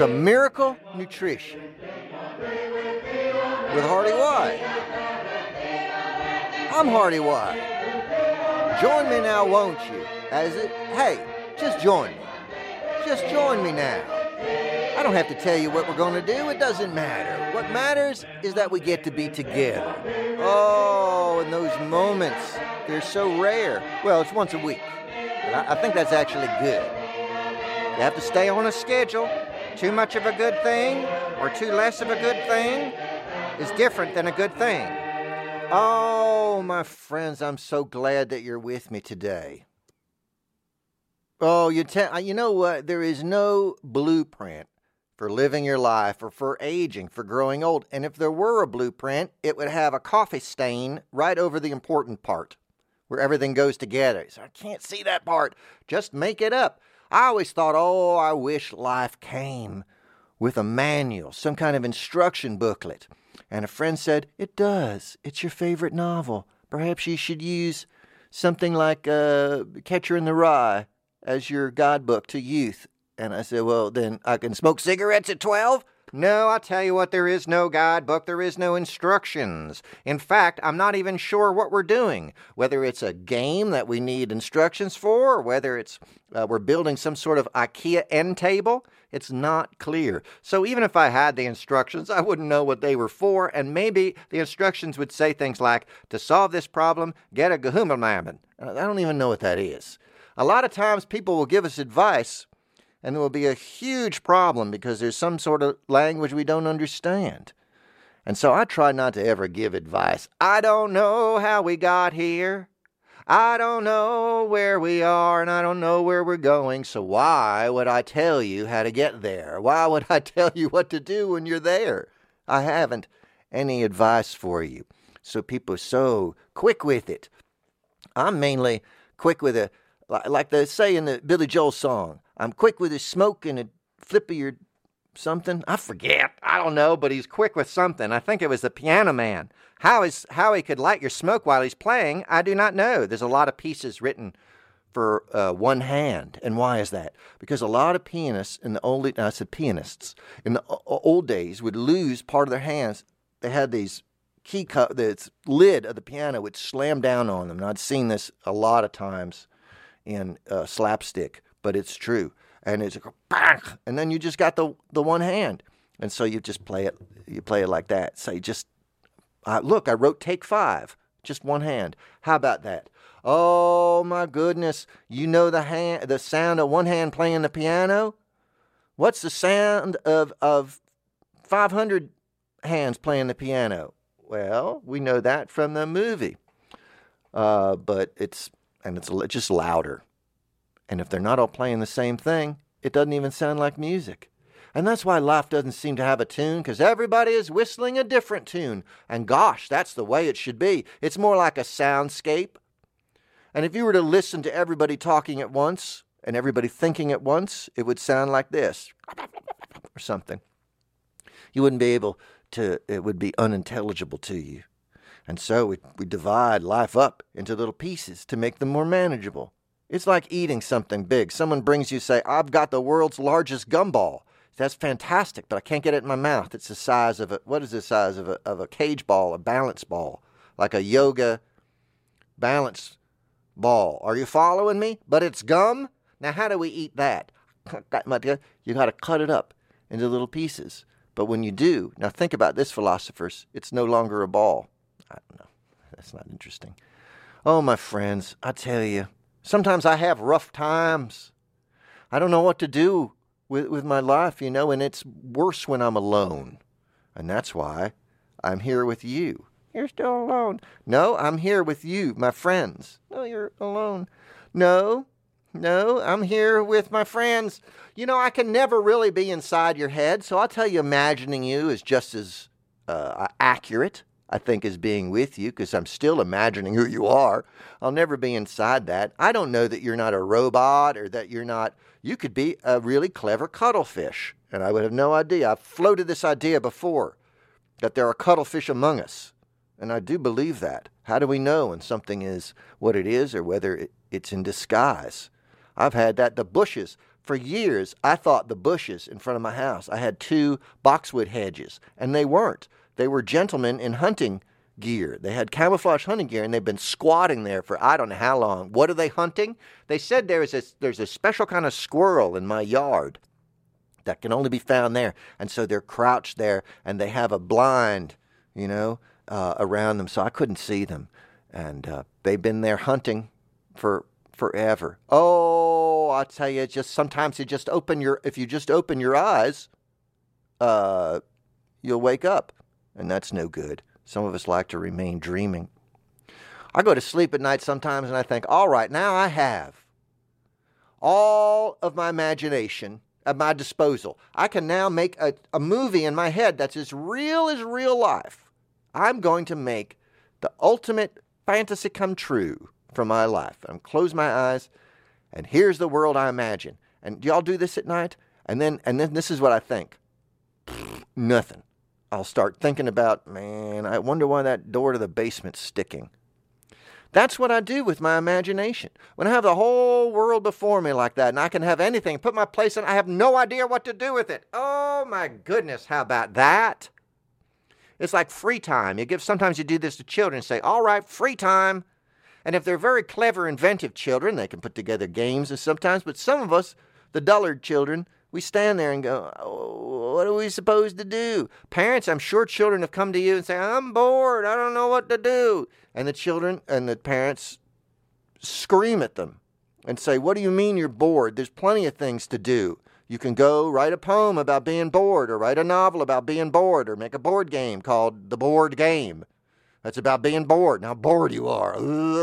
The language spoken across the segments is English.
some miracle nutrition with Hardy White. I'm Hardy White. Join me now, won't you? Hey, just join me. Just join me now. I don't have to tell you what we're going to do. It doesn't matter. What matters is that we get to be together. Oh, and those moments, they're so rare. Well, it's once a week. But I think that's actually good. You have to stay on a schedule. Too much of a good thing or too less of a good thing is different than a good thing. Oh, my friends, I'm so glad that you're with me today. Oh, you know what? There is no blueprint for living your life or for aging, for growing old. And if there were a blueprint, it would have a coffee stain right over the important part where everything goes together. So I can't see that part. Just make it up. I always thought, I wish life came with a manual, some kind of instruction booklet. And a friend said, it does. It's your favorite novel. Perhaps you should use something like Catcher in the Rye as your guidebook to youth. And I said, well, then I can smoke cigarettes at 12? No, I tell you what, there is no guidebook, there is no instructions. In fact, I'm not even sure what we're doing, whether it's a game that we need instructions for, or whether it's we're building some sort of IKEA end table. It's not clear. So even if I had the instructions, I wouldn't know what they were for, and maybe the instructions would say things like, to solve this problem, get a Gehummelmammon. I don't even know what that is. A lot of times people will give us advice, and there will be a huge problem because there's some sort of language we don't understand. And so I try not to ever give advice. I don't know how we got here. I don't know where we are, and I don't know where we're going. So why would I tell you how to get there? Why would I tell you what to do when you're there? I haven't any advice for you. So people are so quick with it. I'm mainly quick with it, like they say in the Billy Joel song. I'm quick with his smoke and a flip of your something. I forget. I don't know, but he's quick with something. I think it was the Piano Man. How he could light your smoke while he's playing, I do not know. There's a lot of pieces written for one hand. And why is that? Because a lot of pianists in the old days would lose part of their hands. They had these the lid of the piano would slam down on them. And I'd seen this a lot of times in slapstick. But it's true. And it's like, bang, and then you just got the one hand. And so you just play it like that. So you just, look, I wrote take 5, just one hand. How about that? Oh my goodness. You know the sound of one hand playing the piano? What's the sound of 500 hands playing the piano? Well, we know that from the movie. But it's just louder. And if they're not all playing the same thing, it doesn't even sound like music. And that's why life doesn't seem to have a tune, because everybody is whistling a different tune. And gosh, that's the way it should be. It's more like a soundscape. And if you were to listen to everybody talking at once and everybody thinking at once, it would sound like this or something. You wouldn't be able to, it would be unintelligible to you. And so we divide life up into little pieces to make them more manageable. It's like eating something big. Someone brings you, say, I've got the world's largest gumball. That's fantastic, but I can't get it in my mouth. It's the size of what is the size of a cage ball, a balance ball, like a yoga balance ball. Are you following me? But it's gum? Now, how do we eat that? You got to cut it up into little pieces. But when you do, now think about this, philosophers, it's no longer a ball. I don't know. That's not interesting. Oh, my friends, I tell you, sometimes I have rough times. I don't know what to do with my life, and it's worse when I'm alone. And that's why I'm here with you. You're still alone. No, I'm here with you, my friends. No, you're alone. No, I'm here with my friends. I can never really be inside your head, so I'll tell you, imagining you is just as accurate, I think, as being with you, because I'm still imagining who you are. I'll never be inside that. I don't know that you're not a robot or that you could be a really clever cuttlefish, and I would have no idea. I've floated this idea before, that there are cuttlefish among us, and I do believe that. How do we know when something is what it is or whether it's in disguise? I've had that. The bushes For years, I thought the bushes in front of my house, I had 2 boxwood hedges, and they weren't. They were gentlemen in hunting gear. They had camouflage hunting gear, and they've been squatting there for I don't know how long. What are they hunting? They said there's a special kind of squirrel in my yard that can only be found there. And so they're crouched there, and they have a blind, around them, so I couldn't see them. And they've been there hunting for forever. Oh, I tell you, sometimes if you just open your eyes, you'll wake up, and that's no good. Some of us like to remain dreaming. I go to sleep at night sometimes, and I think, all right, now I have all of my imagination at my disposal. I can now make a movie in my head that's as real as real life. I'm going to make the ultimate fantasy come true for my life. I'm close my eyes, and here's the world I imagine. And do y'all do this at night? And then this is what I think. Nothing. I'll start thinking about, man, I wonder why that door to the basement's sticking. That's what I do with my imagination. When I have the whole world before me like that, and I can have anything, put my place in, I have no idea what to do with it. Oh my goodness, how about that? It's like free time. Sometimes you do this to children and say, all right, free time. And if they're very clever, inventive children, they can put together games and sometimes, but some of us, the dullard children, we stand there and go, oh, what are we supposed to do? Parents, I'm sure children have come to you and say, I'm bored, I don't know what to do. And the children and the parents scream at them and say, what do you mean you're bored? There's plenty of things to do. You can go write a poem about being bored, or write a novel about being bored, or make a board game called The Bored Game. That's about being bored and how bored you are.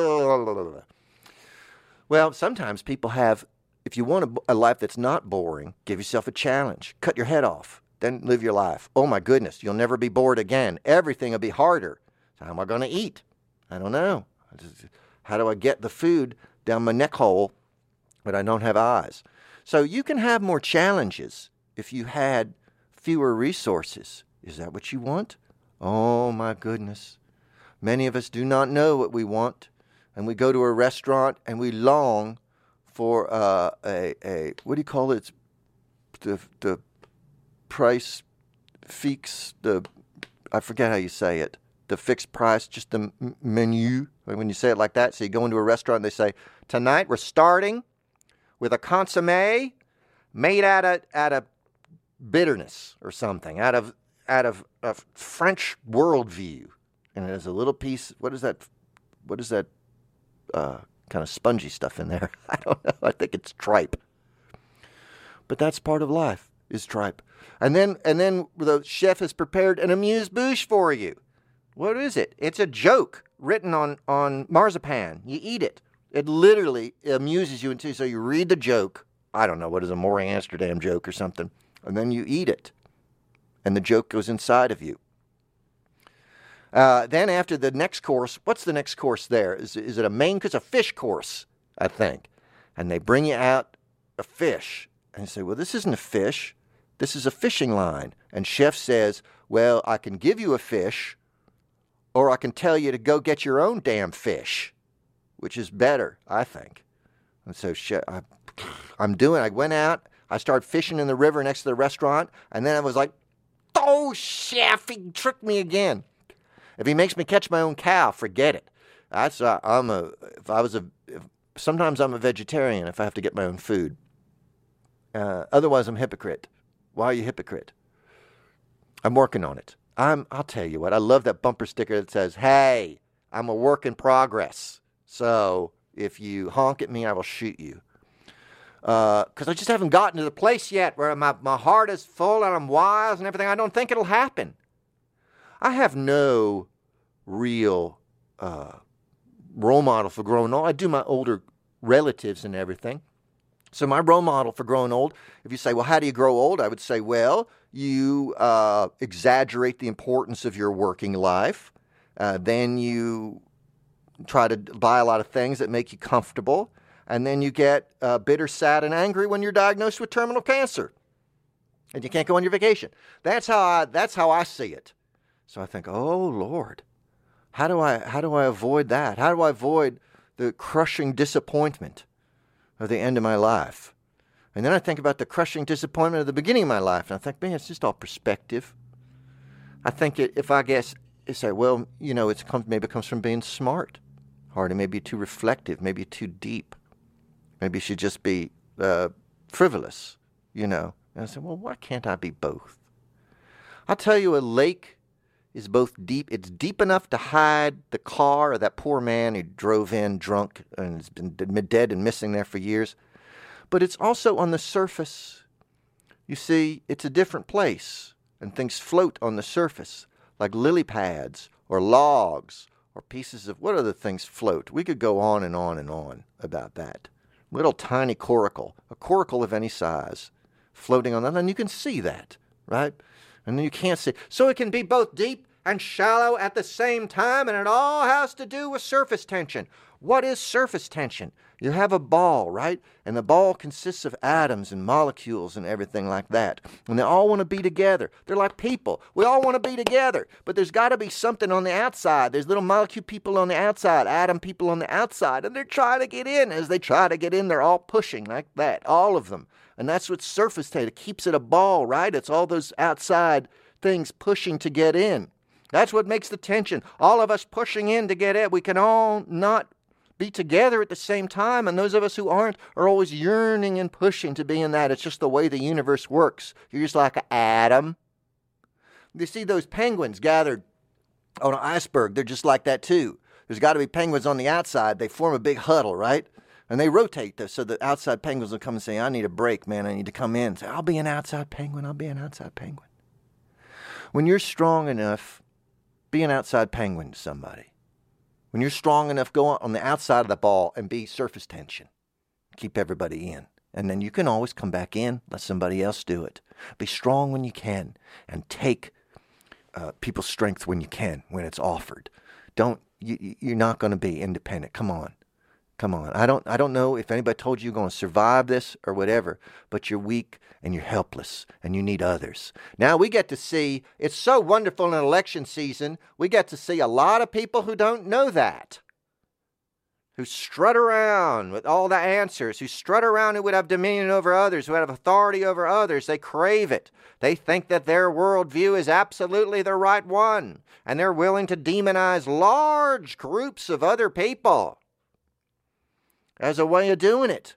Well, sometimes people have, if you want a life that's not boring, give yourself a challenge. Cut your head off. Then live your life. Oh my goodness, you'll never be bored again. Everything will be harder. So how am I going to eat? I don't know. How do I get the food down my neck hole but I don't have eyes? So you can have more challenges if you had fewer resources. Is that what you want? Oh my goodness. Many of us do not know what we want, and we go to a restaurant and we long for a what do you call it? The price fix, I forget how you say it. The fixed price, just the menu. When you say it like that, so you go into a restaurant and they say, tonight we're starting with a consommé made out of bitterness or something, out of a French worldview, and it has a little piece. What is that kind of spongy stuff in there? I don't know. I think it's tripe. But that's part of life, is tripe. And then the chef has prepared an amuse-bouche for you. What is it? It's a joke written on marzipan. You eat it. It literally amuses you so you read the joke. I don't know, what is a Maury Amsterdam joke or something. And then you eat it. And the joke goes inside of you. Then after the next course, what's the next course there? Is it a main course? A fish course, I think. And they bring you out a fish. And you say, well, this isn't a fish. This is a fishing line. And chef says, well, I can give you a fish, or I can tell you to go get your own damn fish, which is better, I think. And so I went out, I started fishing in the river next to the restaurant, and then I was like, oh, chef, he tricked me again. If he makes me catch my own cow, forget it. Sometimes I'm a vegetarian if I have to get my own food. Otherwise, I'm a hypocrite. Why are you a hypocrite? I'm working on it. I'll tell you what, I love that bumper sticker that says, hey, I'm a work in progress. So if you honk at me, I will shoot you. Because I just haven't gotten to the place yet where my heart is full and I'm wise and everything. I don't think it'll happen. I have no real role model for growing old. I do my older relatives and everything. So my role model for growing old, if you say, well, how do you grow old? I would say, well, you exaggerate the importance of your working life. Then you try to buy a lot of things that make you comfortable. And then you get bitter, sad, and angry when you're diagnosed with terminal cancer. And you can't go on your vacation. That's how I see it. So I think, oh, Lord, how do I avoid that? How do I avoid the crushing disappointment of the end of my life? And then I think about the crushing disappointment of the beginning of my life, and I think, man, it's just all perspective. I think say, well, maybe it comes from being smart, Hardy. Maybe you're too reflective, maybe you're too deep. Maybe you should just be frivolous, And I said, well, why can't I be both? I'll tell you, a lake is both deep. It's deep enough to hide the car of that poor man who drove in drunk and has been dead and missing there for years. But it's also on the surface. You see, it's a different place, and things float on the surface, like lily pads or logs or pieces of what other things float. We could go on and on and on about that. Little tiny coracle, a coracle of any size, floating on that, and you can see that, right? And then you can't see. So it can be both deep and shallow at the same time, and it all has to do with surface tension. What is surface tension? You have a ball, right? And the ball consists of atoms and molecules and everything like that. And they all want to be together. They're like people. We all want to be together. But there's got to be something on the outside. There's little molecule people on the outside, atom people on the outside. And they're trying to get in. As they try to get in, they're all pushing like that, all of them. And that's what surface tension, it keeps it a ball, right? It's all those outside things pushing to get in. That's what makes the tension. All of us pushing in to get in. We can all not be together at the same time, and those of us who aren't are always yearning and pushing to be in that. It's just the way the universe works. You're just like an atom. You see those penguins gathered on an iceberg. They're just like that too. There's got to be penguins on the outside. They form a big huddle, right? And they rotate this so the outside penguins will come and say, I need a break, man. I need to come in. Say, I'll be an outside penguin. I'll be an outside penguin. When you're strong enough, be an outside penguin to somebody. When you're strong enough, go on the outside of the ball and be surface tension. Keep everybody in. And then you can always come back in, let somebody else do it. Be strong when you can, and take people's strength when you can, when it's offered. You're not going to be independent. Come on. I don't know if anybody told you you're going to survive this or whatever, but you're weak and you're helpless and you need others. Now we get to see, it's so wonderful in election season, we get to see a lot of people who don't know that, who strut around with all the answers, who strut around who would have dominion over others, who have authority over others. They crave it. They think that their worldview is absolutely the right one, and they're willing to demonize large groups of other people as a way of doing it.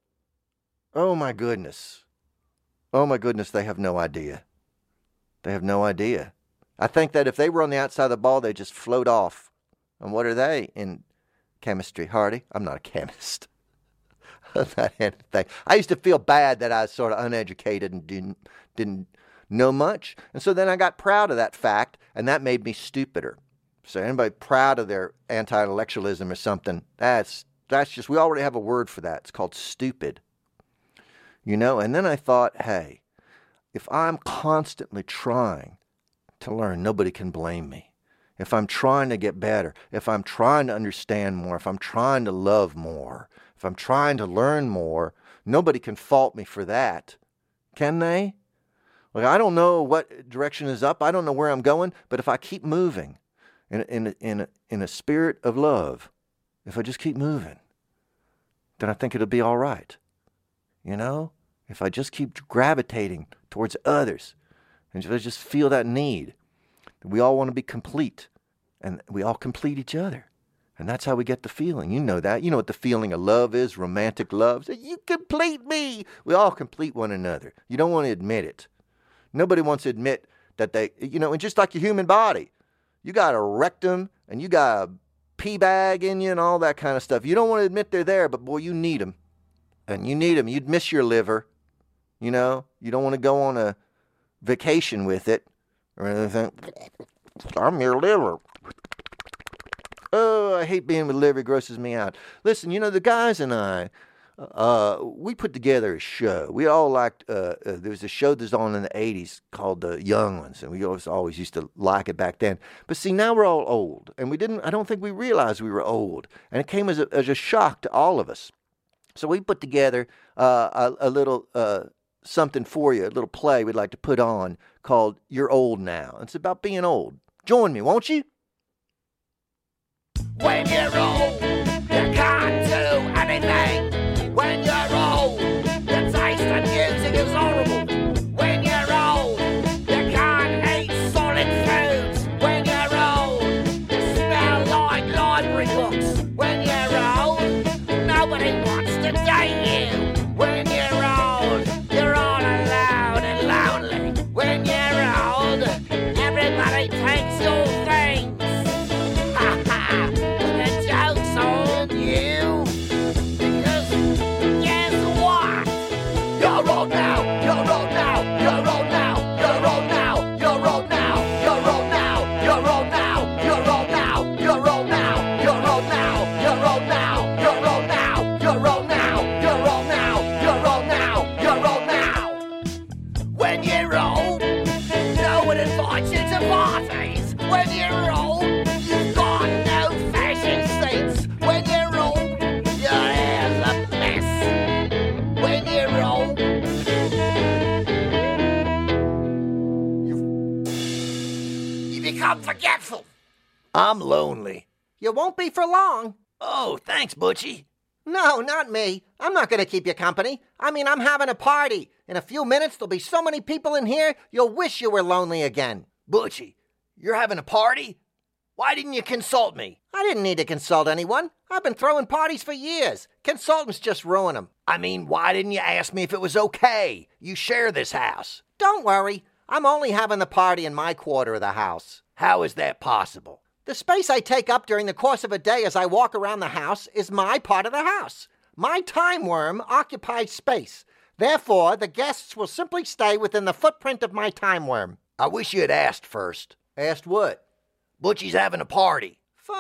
Oh my goodness, they have no idea. They have no idea. I think that if they were on the outside of the ball, they'd just float off. And what are they in chemistry, Hardy? I'm not a chemist. That anything. I used to feel bad that I was sort of uneducated and didn't know much. And so then I got proud of that fact, and that made me stupider. So anybody proud of their anti-intellectualism or something, that's just, we already have a word for that. It's called stupid. And then I thought, hey, if I'm constantly trying to learn, nobody can blame me. If I'm trying to get better, if I'm trying to understand more, if I'm trying to love more, if I'm trying to learn more, nobody can fault me for that. Can they? Like, I don't know what direction is up. I don't know where I'm going, but if I keep moving in a spirit of love, if I just keep moving, then I think it'll be all right. If I just keep gravitating towards others, and if I just feel that need, we all want to be complete, and we all complete each other. And that's how we get the feeling. You know that. You know what the feeling of love is, romantic love. So you complete me. We all complete one another. You don't want to admit it. Nobody wants to admit that they, and just like your human body, you got a rectum and you got a pee bag in you and all that kind of stuff. You don't want to admit they're there, but boy, you need them. And you need them. You'd miss your liver. You don't want to go on a vacation with it or anything. I'm your liver. Oh, I hate being with liver. It grosses me out. Listen, the guys and I, we put together a show. We all liked, there was a show that was on in the 80s called The Young Ones, and we always used to like it back then. But see, now we're all old, and I don't think we realized we were old, and it came as a shock to all of us. So we put together a little something for you, a little play we'd like to put on called You're Old Now. It's about being old. Join me, won't you? When you're old, you can't do anything. When you're old, you taste I'm lonely. You won't be for long. Oh, thanks, Butchie. No, not me. I'm not going to keep you company. I'm having a party. In a few minutes, there'll be so many people in here, you'll wish you were lonely again. Butchie, you're having a party? Why didn't you consult me? I didn't need to consult anyone. I've been throwing parties for years. Consultants just ruin them. I mean, why didn't you ask me if it was okay? You share this house. Don't worry. I'm only having the party in my quarter of the house. How is that possible? The space I take up during the course of a day as I walk around the house is my part of the house. My time worm occupies space. Therefore, the guests will simply stay within the footprint of my time worm. I wish you had asked first. Asked what? Butchie's having a party.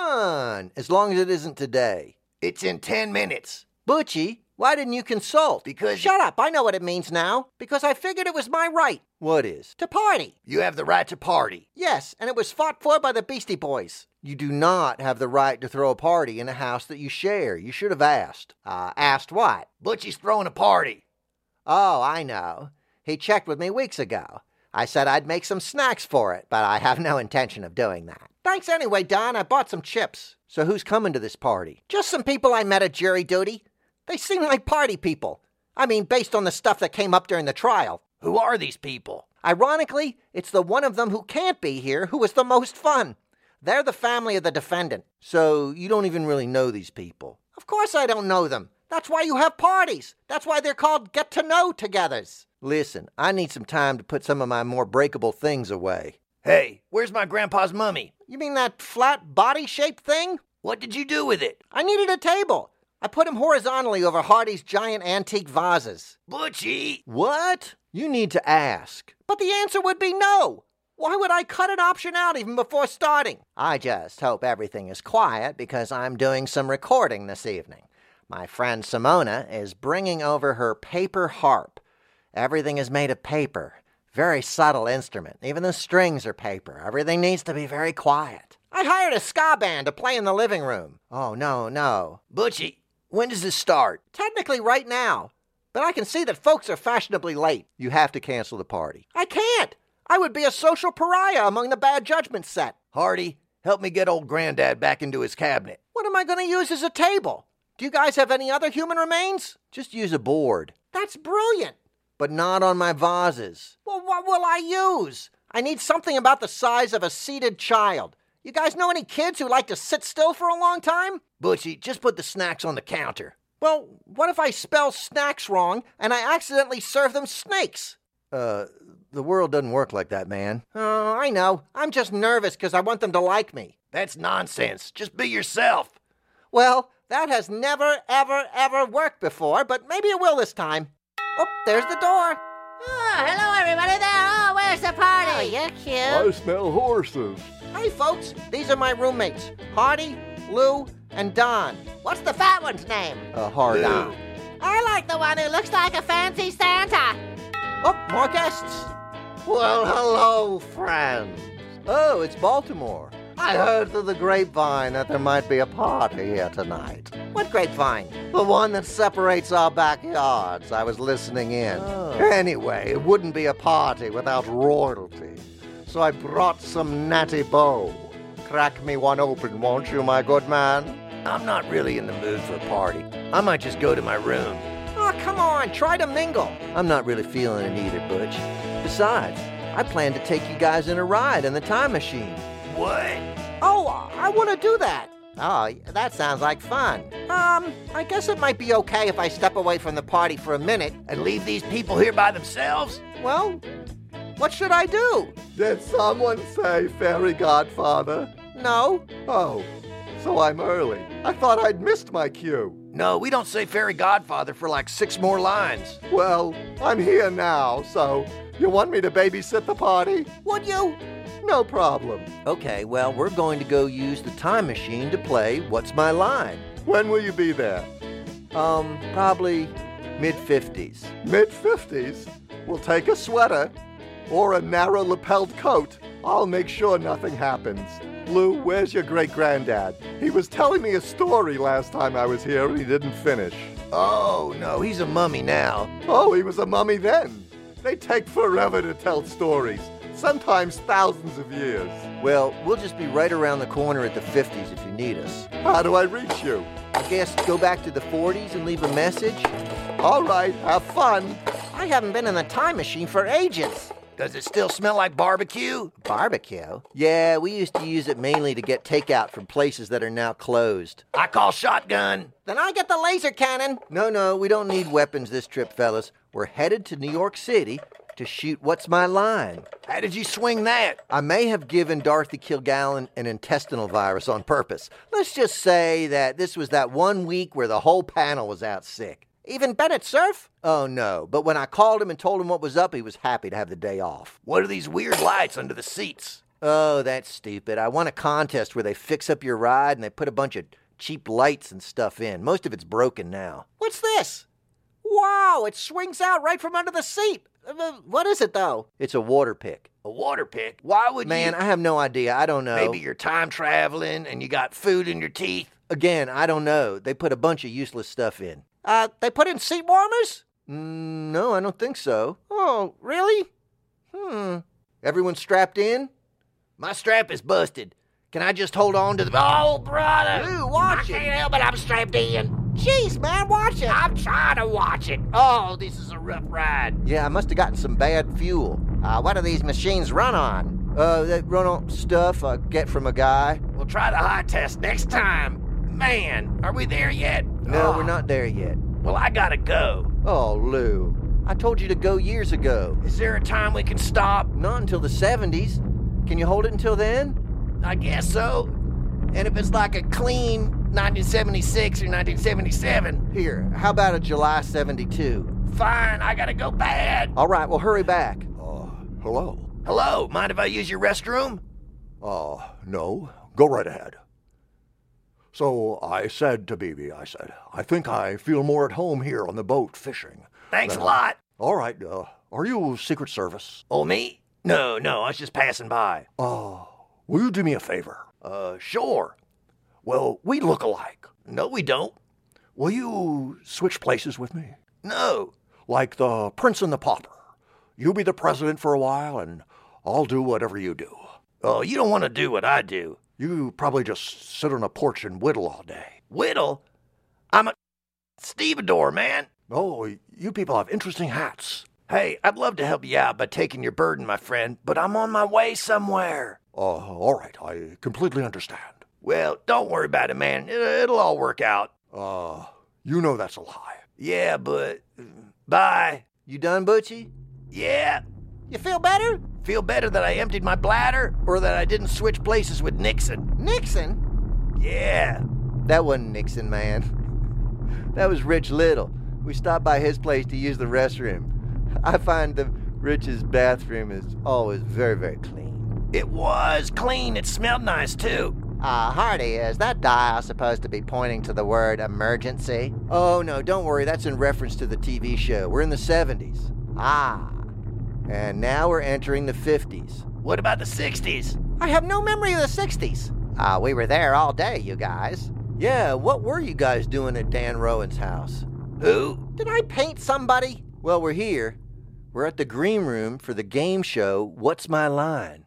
Fun, as long as it isn't today. It's in 10 minutes. Butchie, why didn't you consult? Because... Shut up, I know what it means now. Because I figured it was my right. What is? To party. You have the right to party. Yes, and it was fought for by the Beastie Boys. You do not have the right to throw a party in a house that you share. You should have asked. Asked what? Butchie's throwing a party. Oh, I know. He checked with me weeks ago. I said I'd make some snacks for it, but I have no intention of doing that. Thanks anyway, Don. I bought some chips. So who's coming to this party? Just some people I met at jury duty. They seem like party people. Based on the stuff that came up during the trial. Who are these people? Ironically, it's the one of them who can't be here who was the most fun. They're the family of the defendant. So you don't even really know these people? Of course I don't know them. That's why you have parties. That's why they're called get-to-know-togethers. Listen, I need some time to put some of my more breakable things away. Hey, where's my grandpa's mummy? You mean that flat body-shaped thing? What did you do with it? I needed a table. I put him horizontally over Hardy's giant antique vases. Butchie! What? You need to ask. But the answer would be no. Why would I cut an option out even before starting? I just hope everything is quiet because I'm doing some recording this evening. My friend Simona is bringing over her paper harp. Everything is made of paper. Very subtle instrument. Even the strings are paper. Everything needs to be very quiet. I hired a ska band to play in the living room. Oh, no. Butchie, when does this start? Technically right now. But I can see that folks are fashionably late. You have to cancel the party. I can't. I would be a social pariah among the bad judgment set. Hardy, help me get old Granddad back into his cabinet. What am I going to use as a table? Do you guys have any other human remains? Just use a board. That's brilliant. But not on my vases. Well, what will I use? I need something about the size of a seated child. You guys know any kids who like to sit still for a long time? Butchie, just put the snacks on the counter. Well, what if I spell snacks wrong and I accidentally serve them snakes? The world doesn't work like that, man. Oh, I know. I'm just nervous because I want them to like me. That's nonsense. Just be yourself. Well, that has never, ever worked before, but maybe it will this time. Oh, there's the door. Oh, hello everybody there. Oh, where's the party? Oh, you're cute. I smell horses. Hey, folks. These are my roommates. Hardy, Lou, and Don. What's the fat one's name? Hardon. I like the one who looks like a fancy Santa. Oh, more guests. Well, hello, friends. Oh, it's Baltimore. I heard through the grapevine that there might be a party here tonight. What grapevine? The one that separates our backyards. I was listening in. Oh. Anyway, it wouldn't be a party without royalty. So I brought some natty bow. Crack me one open, won't you, my good man? I'm not really in the mood for a party. I might just go to my room. Oh, come on, try to mingle. I'm not really feeling it either, Butch. Besides, I plan to take you guys in a ride in the time machine. What? Oh, I want to do that. Oh, that sounds like fun. I guess it might be okay if I step away from the party for a minute. And leave these people here by themselves? Well, what should I do? Did someone say fairy godfather? No. Oh, so I'm early. I thought I'd missed my cue. No, we don't say fairy godfather for like 6 more lines. Well, I'm here now, so you want me to babysit the party? Would you? No problem. Okay, well, we're going to go use the time machine to play What's My Line? When will you be there? Probably mid-50s. Mid-50s? We'll take a sweater or a narrow lapelled coat. I'll make sure nothing happens. Lou, where's your great-granddad? He was telling me a story last time I was here and he didn't finish. Oh, no, he's a mummy now. Oh, he was a mummy then. They take forever to tell stories. sometimes thousands of years. Well, we'll just be right around the corner at the 50s if you need us. How do I reach you? I guess go back to the 40s and leave a message? All right, have fun. I haven't been in the time machine for ages. Does it still smell like barbecue? Barbecue? Yeah, we used to use it mainly to get takeout from places that are now closed. I call shotgun. Then I get the laser cannon. No, we don't need weapons this trip, fellas. We're headed to New York City to shoot What's My Line. How did you swing that? I may have given Dorothy Kilgallen an intestinal virus on purpose. Let's just say that this was that 1 week where the whole panel was out sick. Even Bennett Cerf? Oh, no. But when I called him and told him what was up, he was happy to have the day off. What are these weird lights under the seats? Oh, that's stupid. I won a contest where they fix up your ride and they put a bunch of cheap lights and stuff in. Most of it's broken now. What's this? Wow, it swings out right from under the seat. What is it, though? It's a water pick. A water pick? Why would Man, I have no idea. I don't know. Maybe you're time traveling and you got food in your teeth? Again, I don't know. They put a bunch of useless stuff in. They put in seat warmers? No, I don't think so. Oh, really? Everyone strapped in? My strap is busted. Can I just hold on to the... Oh, brother! Ooh, watch it. I can't help it. I'm strapped in. Jeez, man, watch it. I'm trying to watch it. Oh, this is a rough ride. Yeah, I must have gotten some bad fuel. What do these machines run on? They run on stuff I get from a guy. We'll try the high test next time. Man, are we there yet? No, we're not there yet. Well, I gotta go. Oh, Lou. I told you to go years ago. Is there a time we can stop? Not until the 70s. Can you hold it until then? I guess so. And if it's like a clean 1976 or 1977? Here, how about a July 72? Fine, I gotta go bad. All right, well, hurry back. Hello? Hello, mind if I use your restroom? No. Go right ahead. So I said to BB, I think I feel more at home here on the boat fishing. Thanks a lot. All right, are you Secret Service? Oh, me? No, I was just passing by. Will you do me a favor? Sure. Well, we look alike. No, we don't. Will you switch places with me? No. Like the Prince and the Pauper. You be the president for a while, and I'll do whatever you do. Oh, you don't want to do what I do. You probably just sit on a porch and whittle all day. Whittle? I'm a stevedore, man. Oh, you people have interesting hats. Hey, I'd love to help you out by taking your burden, my friend, but I'm on my way somewhere. All right, I completely understand. Well, don't worry about it, man. It'll all work out. You know that's a lie. Yeah, but... Bye. You done, Butchie? Yeah. You feel better? Feel better that I emptied my bladder or that I didn't switch places with Nixon? Nixon? Yeah. That wasn't Nixon, man. That was Rich Little. We stopped by his place to use the restroom. I find the Rich's bathroom is always very, very clean. It was clean. It smelled nice, too. Hardy, is that dial supposed to be pointing to the word emergency? Oh, no, don't worry. That's in reference to the TV show. We're in the 70s. And now we're entering the 50s. What about the 60s? I have no memory of the 60s. We were there all day, you guys. Yeah, what were you guys doing at Dan Rowan's house? Who? Did I paint somebody? Well, we're here. We're at the green room for the game show, What's My Line?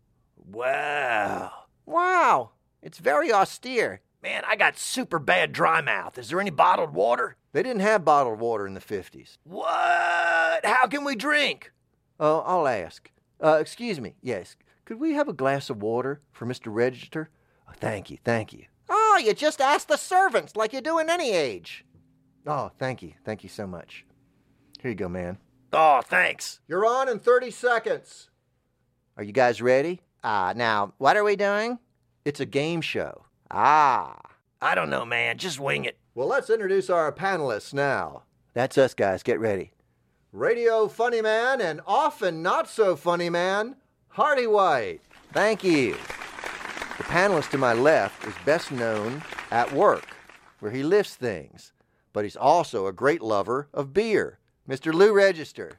Wow. It's very austere. Man, I got super bad dry mouth. Is there any bottled water? They didn't have bottled water in the 50s. What? How can we drink? Oh, I'll ask. Excuse me. Yes. Could we have a glass of water for Mr. Register? Oh, thank you. Oh, you just ask the servants like you do in any age. Oh, thank you. Thank you so much. Here you go, man. Oh, thanks. You're on in 30 seconds. Are you guys ready? Now, what are we doing? It's a game show. I don't know, man. Just wing it. Well, let's introduce our panelists now. That's us, guys. Get ready. Radio funny man and often not so funny man, Hardy White. Thank you. The panelist to my left is best known at work, where he lifts things, but he's also a great lover of beer, Mr. Lou Register.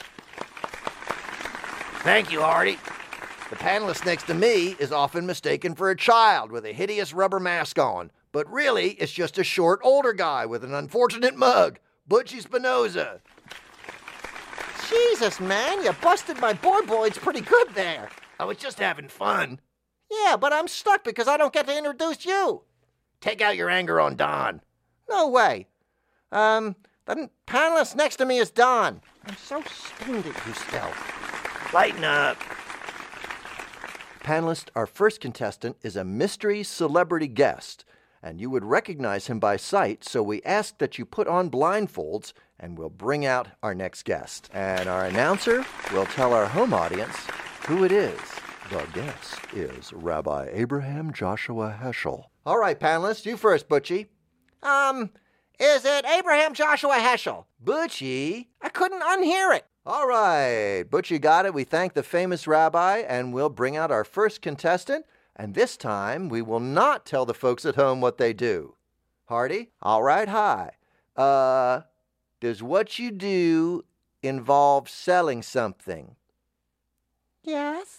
Thank you, Hardy. The panelist next to me is often mistaken for a child with a hideous rubber mask on, but really it's just a short, older guy with an unfortunate mug, Butchie Spinoza. Jesus, man, you busted my boys pretty good there. I was just having fun. Yeah, but I'm stuck because I don't get to introduce you. Take out your anger on Don. No way. The panelist next to me is Don. I'm so stunned at you still. Lighten up. Panelist, our first contestant is a mystery celebrity guest, and you would recognize him by sight, so we ask that you put on blindfolds, and we'll bring out our next guest. And our announcer will tell our home audience who it is. The guest is Rabbi Abraham Joshua Heschel. All right, panelists, you first, Butchie. Is it Abraham Joshua Heschel? Butchie? I couldn't unhear it. All right, Butchie got it. We thank the famous rabbi, and we'll bring out our first contestant. And this time, we will not tell the folks at home what they do. Hardy? All right, hi. Does what you do involve selling something? Yes.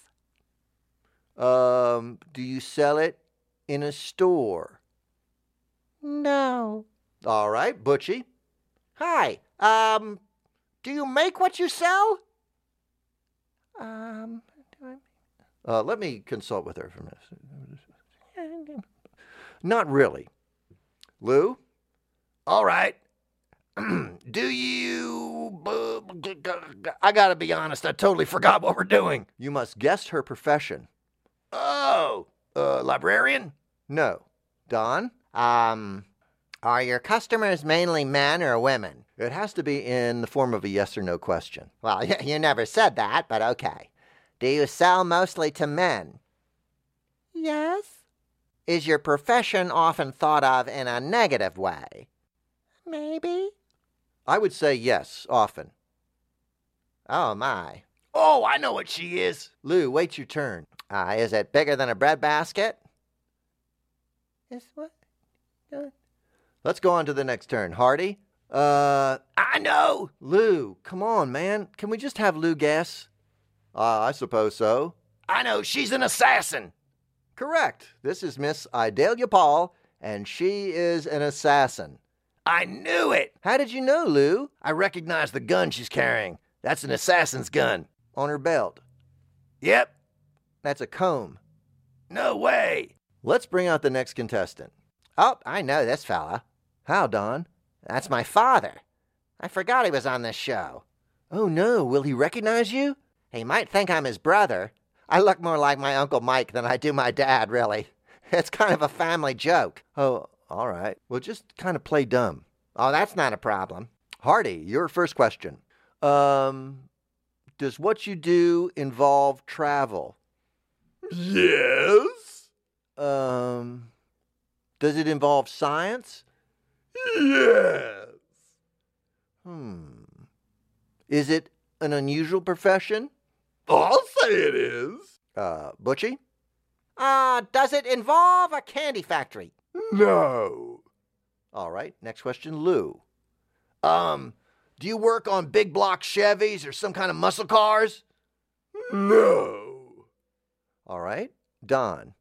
Do you sell it in a store? No. All right, Butchie. Hi. Do you make what you sell? Let me consult with her for a minute. Not really. Lou? All right. Do you... I gotta be honest, I totally forgot what we're doing. You must guess her profession. Oh, librarian? No. Don? Are your customers mainly men or women? It has to be in the form of a yes or no question. Well, you never said that, but okay. Do you sell mostly to men? Yes. Is your profession often thought of in a negative way? Maybe. I would say yes, often. Oh, my. Oh, I know what she is. Lou, wait your turn. Is it bigger than a breadbasket? Is what? Let's go on to the next turn. Hardy? I know. Lou, come on, man. Can we just have Lou guess? I suppose so. I know, she's an assassin. Correct. This is Miss Idalia Paul, and she is an assassin. I knew it. How did you know, Lou? I recognize the gun she's carrying. That's an assassin's gun. On her belt. Yep. That's a comb. No way. Let's bring out the next contestant. Oh, I know this fella. How, Don? That's my father. I forgot he was on this show. Oh, no. Will he recognize you? He might think I'm his brother. I look more like my Uncle Mike than I do my dad, really. It's kind of a family joke. Oh, all right. Well, just kind of play dumb. Oh, that's not a problem. Hardy, your first question. Does what you do involve travel? Yes. Does it involve science? Yes. Is it an unusual profession? I'll say it is. Butchie? Does it involve a candy factory? No. All right. Next question, Lou. Do you work on big block Chevys or some kind of muscle cars? No. All right. Don.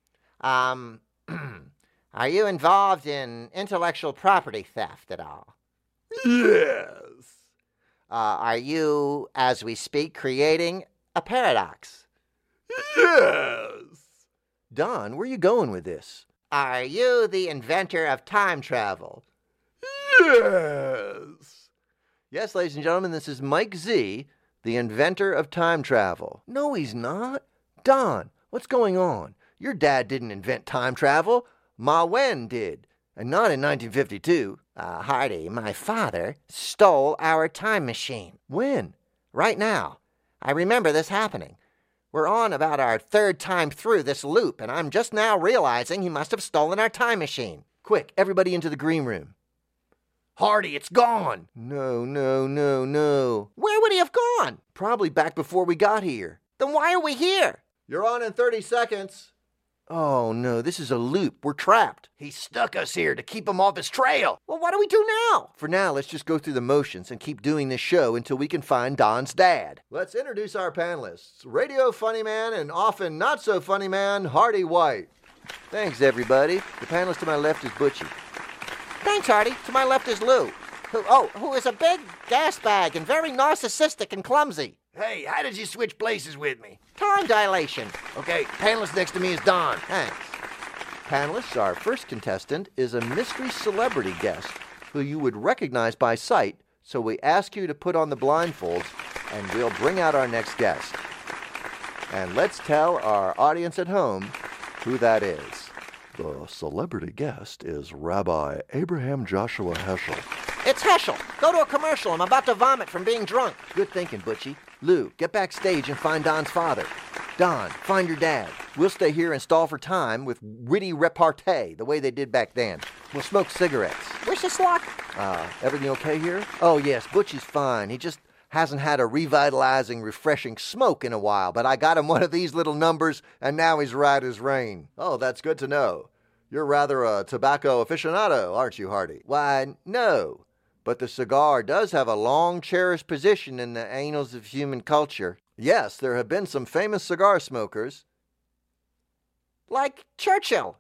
Are you involved in intellectual property theft at all? Yes. Are you, as we speak, creating a paradox? Yes. Don, where are you going with this? Are you the inventor of time travel? Yes. Yes, ladies and gentlemen, this is Mike Z, the inventor of time travel. No, he's not. Don, what's going on? Your dad didn't invent time travel. Ma Wen did, and not in 1952. Hardy, my father stole our time machine. When? Right now. I remember this happening. We're on about our third time through this loop, and I'm just now realizing he must have stolen our time machine. Quick, everybody into the green room. Hardy, it's gone. No. Where would he have gone? Probably back before we got here. Then why are we here? You're on in 30 seconds. Oh, no, this is a loop. We're trapped. He stuck us here to keep him off his trail. Well, what do we do now? For now, let's just go through the motions and keep doing this show until we can find Don's dad. Let's introduce our panelists. Radio funny man and often not so funny man, Hardy White. Thanks, everybody. The panelist to my left is Butchie. Thanks, Hardy. To my left is Lou. Who is a big gas bag and very narcissistic and clumsy. Hey, how did you switch places with me? Time dilation. Okay, panelist next to me is Don. Thanks. Panelists, our first contestant is a mystery celebrity guest who you would recognize by sight, so we ask you to put on the blindfolds and we'll bring out our next guest. And let's tell our audience at home who that is. The celebrity guest is Rabbi Abraham Joshua Heschel. It's Heschel. Go to a commercial. I'm about to vomit from being drunk. Good thinking, Butchie. Lou, get backstage and find Don's father. Don, find your dad. We'll stay here and stall for time with witty repartee, the way they did back then. We'll smoke cigarettes. Wish us luck. Everything okay here? Oh, yes, Butchie's fine. He just hasn't had a revitalizing, refreshing smoke in a while, but I got him one of these little numbers, and now he's right as rain. Oh, that's good to know. You're rather a tobacco aficionado, aren't you, Hardy? Why, no. But the cigar does have a long-cherished position in the annals of human culture. Yes, there have been some famous cigar smokers. Like Churchill.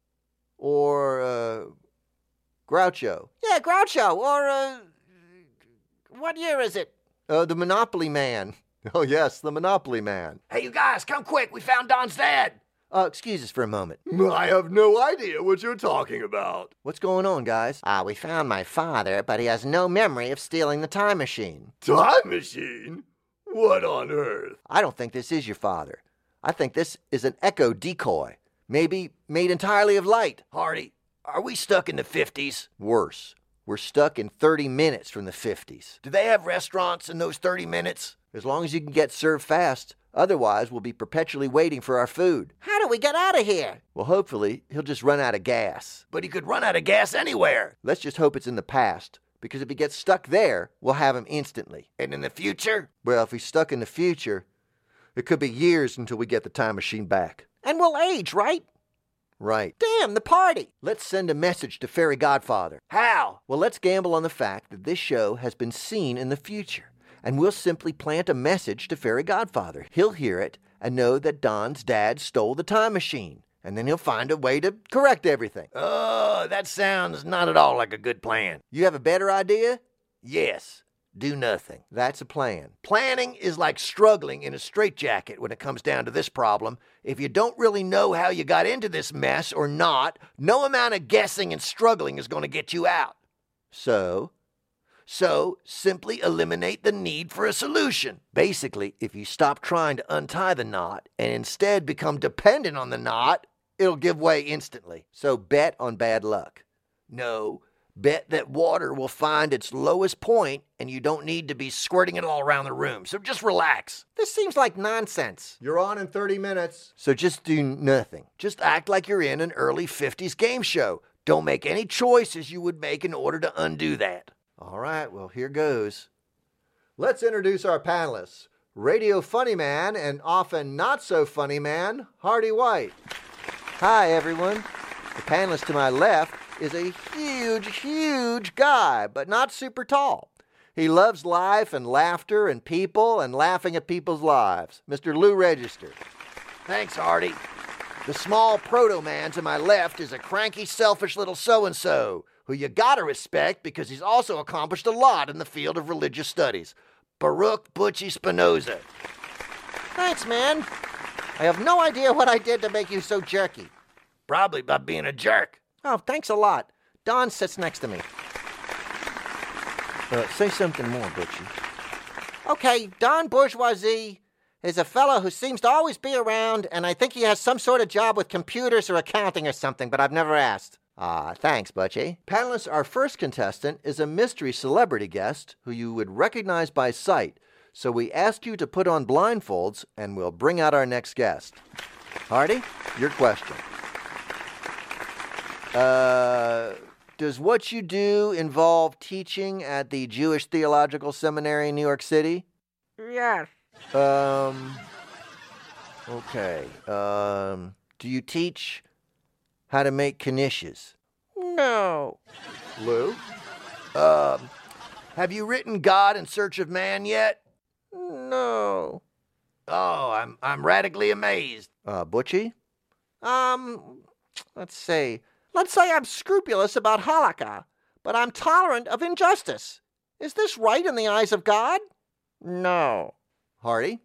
Or, Groucho. Yeah, Groucho. Or, what year is it? The Monopoly Man. Oh, yes, the Monopoly Man. Hey, you guys, come quick. We found Don's dad. Excuse us for a moment. I have no idea what you're talking about. What's going on, guys? We found my father, but he has no memory of stealing the time machine. Time machine? What on earth? I don't think this is your father. I think this is an echo decoy. Maybe made entirely of light. Hardy, are we stuck in the 50s? Worse. We're stuck in 30 minutes from the 50s. Do they have restaurants in those 30 minutes? As long as you can get served fast. Otherwise, we'll be perpetually waiting for our food. How do we get out of here? Well, hopefully, he'll just run out of gas. But he could run out of gas anywhere. Let's just hope it's in the past, because if he gets stuck there, we'll have him instantly. And in the future? Well, if he's stuck in the future, it could be years until we get the time machine back. And we'll age, right? Right. Damn, the party. Let's send a message to Fairy Godfather. How? Well, let's gamble on the fact that this show has been seen in the future. And we'll simply plant a message to Fairy Godfather. He'll hear it and know that Don's dad stole the time machine. And then he'll find a way to correct everything. Oh, that sounds not at all like a good plan. You have a better idea? Yes. Do nothing. That's a plan. Planning is like struggling in a straitjacket when it comes down to this problem. If you don't really know how you got into this mess or not, no amount of guessing and struggling is going to get you out. So, simply eliminate the need for a solution. Basically, if you stop trying to untie the knot and instead become dependent on the knot, it'll give way instantly. So bet on bad luck. No, bet that water will find its lowest point and you don't need to be squirting it all around the room. So just relax. This seems like nonsense. You're on in 30 minutes. So just do nothing. Just act like you're in an early 50s game show. Don't make any choices you would make in order to undo that. All right, well, here goes. Let's introduce our panelists. Radio funny man and often not so funny man, Hardy White. Hi, everyone. The panelist to my left is a huge guy, but not super tall. He loves life and laughter and people and laughing at people's lives. Mr. Lou Register. Thanks, Hardy. The small proto-man to my left is a cranky, selfish little so-and-so who you gotta respect because he's also accomplished a lot in the field of religious studies. Baruch Butchie Spinoza. Thanks, man. I have no idea what I did to make you so jerky. Probably by being a jerk. Oh, thanks a lot. Don sits next to me. Say something more, Butchie. Okay, Don Bourgeoisie is a fellow who seems to always be around, and I think he has some sort of job with computers or accounting or something, but I've never asked. Thanks, Butchie. Panelists, our first contestant is a mystery celebrity guest who you would recognize by sight, so we ask you to put on blindfolds and we'll bring out our next guest. Hardy, your question. Does what you do involve teaching at the Jewish Theological Seminary in New York City? Yes. Okay. Do you teach how to make knishes? No. Lou? Have you written God in Search of Man yet? No. Oh, I'm radically amazed. Butchie? Let's say I'm scrupulous about halakha, but I'm tolerant of injustice. Is this right in the eyes of God? No. Hardy?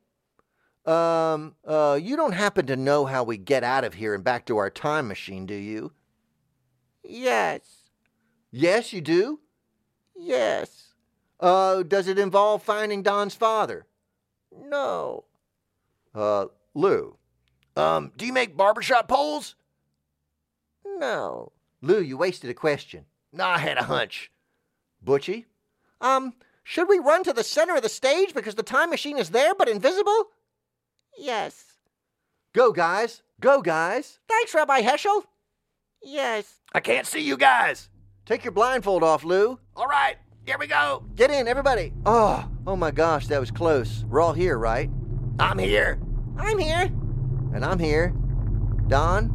You don't happen to know how we get out of here and back to our time machine, do you? Yes. Yes, you do? Yes. Does it involve finding Don's father? No. Lou? Do you make barbershop poles? No. Lou, you wasted a question. No, I had a hunch. Butchie? Should we run to the center of the stage because the time machine is there but invisible? Yes. Go, guys. Go, guys. Thanks, Rabbi Heschel. Yes. I can't see you guys. Take your blindfold off, Lou. All right, here we go. Get in, everybody. Oh my gosh, that was close. We're all here, right? I'm here. I'm here. And I'm here. Don?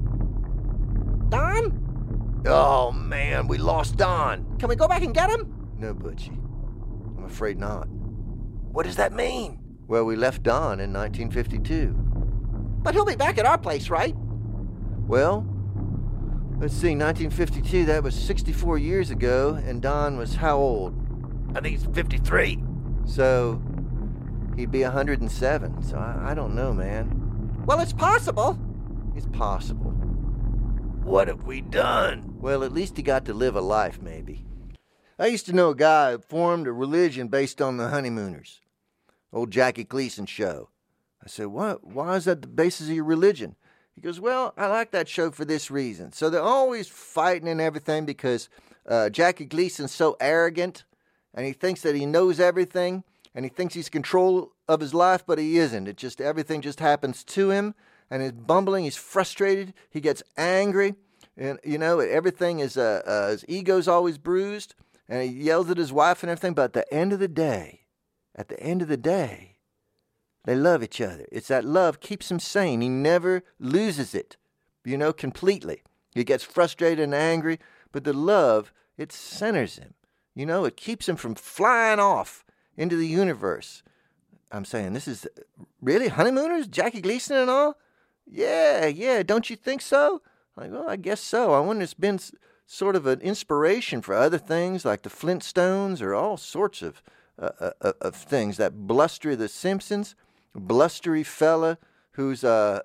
Don? Oh, man, we lost Don. Can we go back and get him? No, Butchie. I'm afraid not. What does that mean? Well, we left Don in 1952. But he'll be back at our place, right? Well, let's see, 1952, that was 64 years ago, and Don was how old? I think he's 53. So, he'd be 107, so I don't know, man. Well, it's possible. It's possible. What have we done? Well, at least he got to live a life, maybe. I used to know a guy who formed a religion based on the Honeymooners. Old Jackie Gleason show. I said, what? Why is that the basis of your religion? He goes, well, I like that show for this reason. So they're always fighting and everything because Jackie Gleason's so arrogant and he thinks that he knows everything and he thinks he's control of his life, but he isn't. Everything just happens to him and he's bumbling, he's frustrated, he gets angry, and everything is, his ego's always bruised, and he yells at his wife and everything, but at the end of the day, they love each other. It's that love keeps him sane. He never loses it, completely. He gets frustrated and angry, but the love, it centers him. It keeps him from flying off into the universe. I'm saying, this is really Honeymooners, Jackie Gleason and all? Yeah, don't you think so? Well, I guess so. I wonder if it's been sort of an inspiration for other things like the Flintstones or all sorts of things. That blustery, the Simpsons, blustery fella who's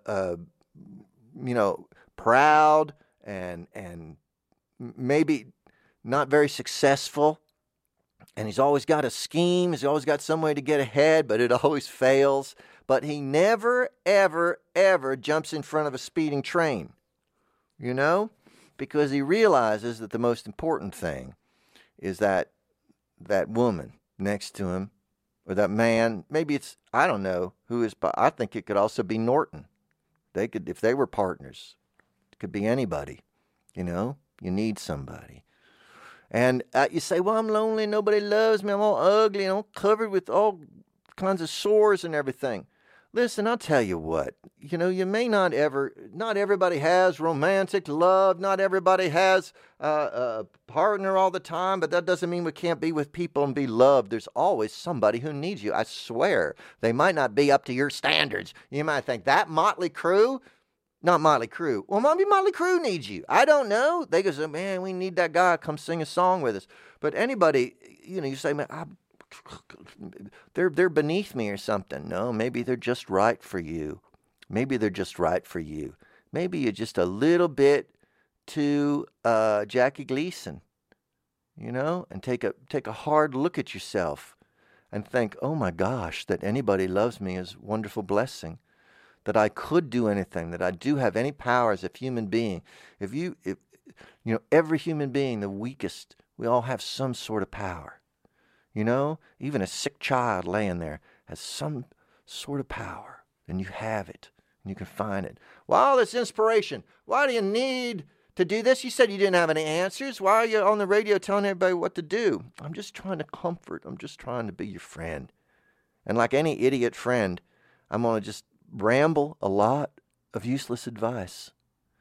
proud and maybe not very successful, and he's always got a scheme. He's always got some way to get ahead, but it always fails. But he never, ever, ever jumps in front of a speeding train, because he realizes that the most important thing is that woman next to him, or that man, maybe it's, I don't know who is, but I think it could also be Norton. They could, if they were partners, it could be anybody, you need somebody. And you say, well, I'm lonely, nobody loves me, I'm all ugly, and I'm covered with all kinds of sores and everything. Listen, I'll tell you what, you may not everybody has romantic love, not everybody has a partner all the time, but that doesn't mean we can't be with people and be loved. There's always somebody who needs you, I swear. They might not be up to your standards. You might think, that Motley Crue? Not Motley Crue. Well, maybe Motley Crue needs you. I don't know. They go, man, we need that guy to come sing a song with us. But anybody, you say, man, they're beneath me or something. No, maybe they're just right for you. Maybe they're just right for you. Maybe you're just a little bit too Jackie Gleason, and take a hard look at yourself and think, oh my gosh, that anybody loves me is a wonderful blessing. That I could do anything, that I do have any power as a human being. If every human being, the weakest, we all have some sort of power. Even a sick child laying there has some sort of power, and you have it, and you can find it. Well, this inspiration. Why do you need to do this? You said you didn't have any answers. Why are you on the radio telling everybody what to do? I'm just trying to comfort. I'm just trying to be your friend. And like any idiot friend, I'm going to just ramble a lot of useless advice,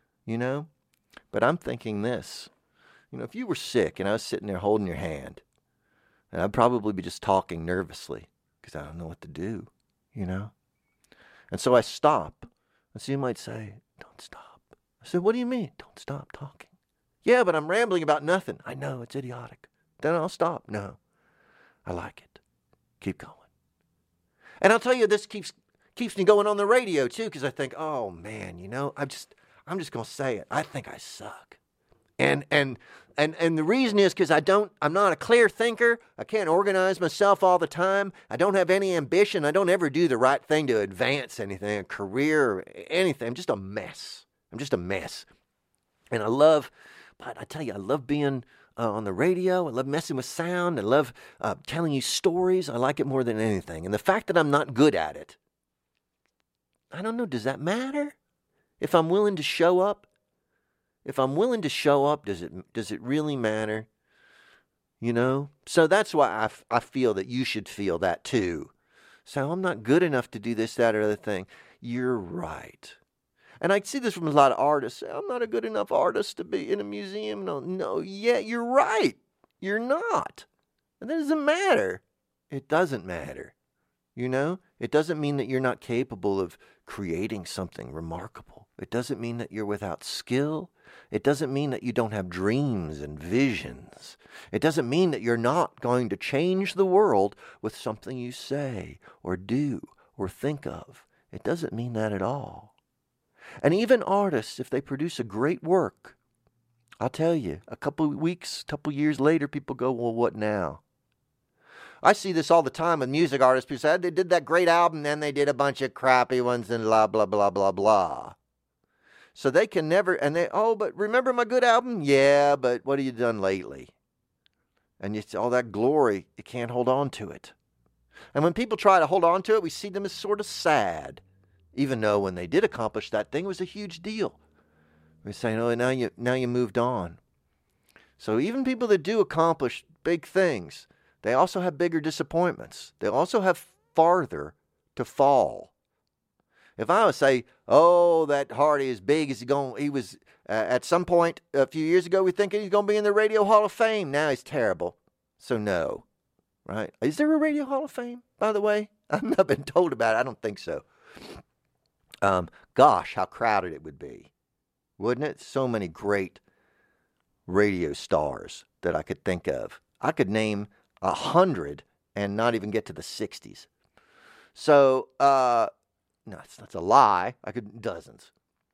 But I'm thinking this, if you were sick and I was sitting there holding your hand, and I'd probably be just talking nervously because I don't know what to do, And so I stop. And so you might say, don't stop. I said, what do you mean? Don't stop talking. Yeah, but I'm rambling about nothing. I know, it's idiotic. Then I'll stop. No, I like it. Keep going. And I'll tell you, this keeps me going on the radio too, because I think, oh man, I'm just gonna say it. I think I suck. And the reason is because I'm not a clear thinker. I can't organize myself all the time. I don't have any ambition. I don't ever do the right thing to advance anything, a career or anything. I'm just a mess. And I tell you, I love being on the radio. I love messing with sound. I love telling you stories. I like it more than anything. And the fact that I'm not good at it, I don't know, does that matter? If I'm willing to show up? Does it really matter? So that's why I feel that you should feel that too. So I'm not good enough to do this, that, or other thing. You're right. And I see this from a lot of artists. I'm not a good enough artist to be in a museum. No, yeah, you're right. You're not. And that doesn't matter. It doesn't matter. It doesn't mean that you're not capable of creating something remarkable. It doesn't mean that you're without skill. It doesn't mean that you don't have dreams and visions. It doesn't mean that you're not going to change the world with something you say or do or think of. It doesn't mean that at all. And even artists, if they produce a great work, I'll tell you, a couple years later, people go, well, what now? I see this all the time with music artists. People say, they did that great album, then they did a bunch of crappy ones and blah, blah, blah, blah, blah. So they can never, but remember my good album? Yeah, but what have you done lately? And it's all that glory, you can't hold on to it. And when people try to hold on to it, we see them as sort of sad. Even though when they did accomplish that thing, it was a huge deal. We're saying, oh, now you moved on. So even people that do accomplish big things, they also have bigger disappointments. They also have farther to fall. If I would say, oh, that Hardy is big as he was at some point a few years ago, we thinking he's going to be in the Radio Hall of Fame. Now he's terrible. So no, right? Is there a Radio Hall of Fame, by the way? I've not been told about it. I don't think so. Gosh, how crowded it would be, wouldn't it? So many great radio stars that I could think of. I could name 100 and not even get to the 60s. So, no, that's a lie. I could dozens.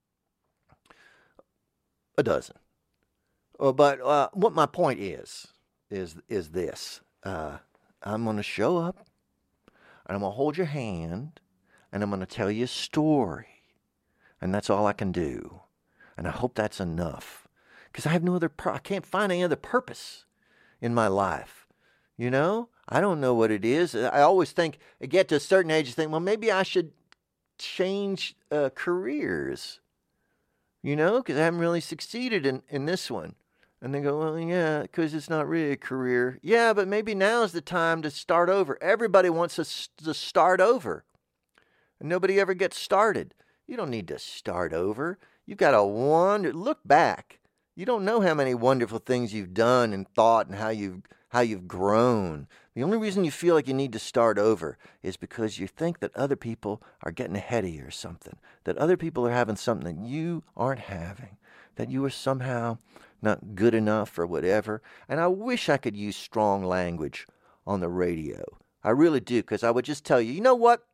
A dozen. But what my point is this. I'm going to show up, and I'm going to hold your hand, and I'm going to tell you a story. And that's all I can do. And I hope that's enough. Because I have I can't find any other purpose in my life. I don't know what it is. I always think, I get to a certain age, you think, well, maybe I should change careers. Because I haven't really succeeded in this one. And they go, well, yeah, because it's not really a career. Yeah, but maybe now's the time to start over. Everybody wants us to start over. And nobody ever gets started. You don't need to start over. You've got to look back. You don't know how many wonderful things you've done and thought and how you've grown. The only reason you feel like you need to start over is because you think that other people are getting ahead of you or something, that other people are having something that you aren't having, that you are somehow not good enough or whatever. And I wish I could use strong language on the radio. I really do, because I would just tell you, you know what?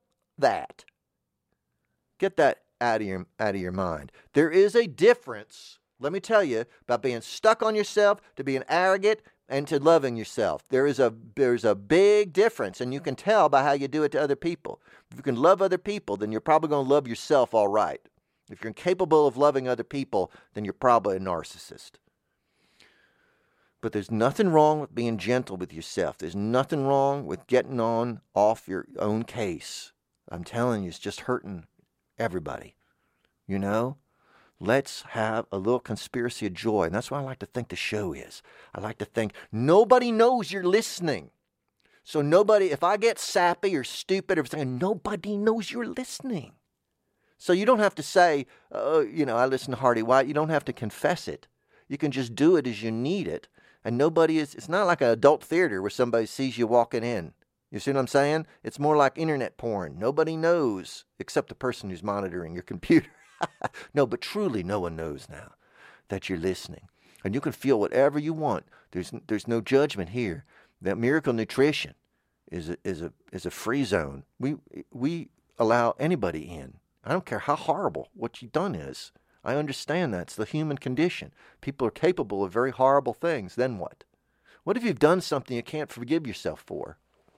Get that out of your mind. There is a difference, let me tell you, about being stuck on yourself to being arrogant and to loving yourself. There's a big difference, and you can tell by how you do it to other people. If you can love other people, then you're probably going to love yourself all right. If you're incapable of loving other people, then you're probably a narcissist. But there's nothing wrong with being gentle with yourself. There's nothing wrong with getting off your own case. I'm telling you, it's just hurting everybody. Let's have a little conspiracy of joy. And that's what I like to think the show is. I like to think nobody knows you're listening. So if I get sappy or stupid or something, nobody knows you're listening. So you don't have to say, I listen to Hardy White. You don't have to confess it. You can just do it as you need it. And it's not like an adult theater where somebody sees you walking in. You see what I'm saying? It's more like internet porn. Nobody knows except the person who's monitoring your computer. No, but truly no one knows now that you're listening. And you can feel whatever you want. There's no judgment here. That Miracle Nutrition is a free zone. We allow anybody in. I don't care how horrible what you've done is. I understand that. It's the human condition. People are capable of very horrible things. Then what? What if you've done something you can't forgive yourself for?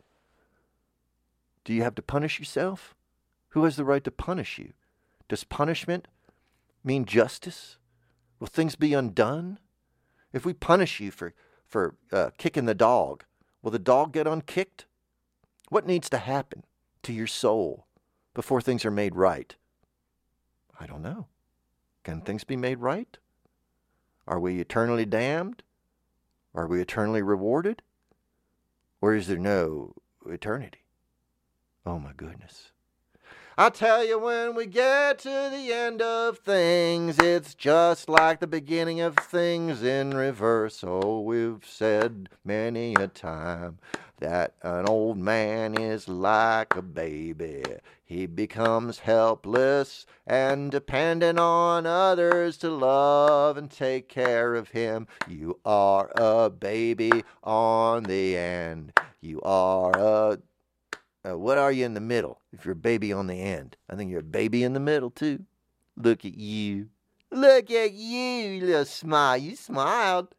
Do you have to punish yourself? Who has the right to punish you? Does punishment mean justice? Will things be undone? If we punish you for kicking the dog, will the dog get unkicked? What needs to happen to your soul before things are made right? I don't know. Can things be made right? Are we eternally damned? Are we eternally rewarded? Or is there no eternity? Oh my goodness. I tell you, when we get to the end of things, it's just like the beginning of things in reverse. Oh, we've said many a time that an old man is like a baby. He becomes helpless and dependent on others to love and take care of him. You are a baby on the end. You are a... what are you in the middle? If you're a baby on the end, I think you're a baby in the middle too. Look at you. Look at you little smile. You smiled.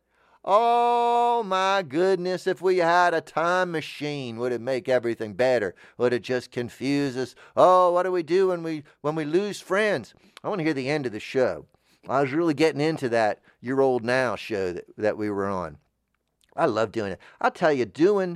Oh my goodness, if we had a time machine, would it make everything better? Would it just confuse us? Oh, what do we do when we lose friends? I want to hear the end of the show. I was really getting into that You're Old Now show that we were on. I love doing it. I'll tell you, doing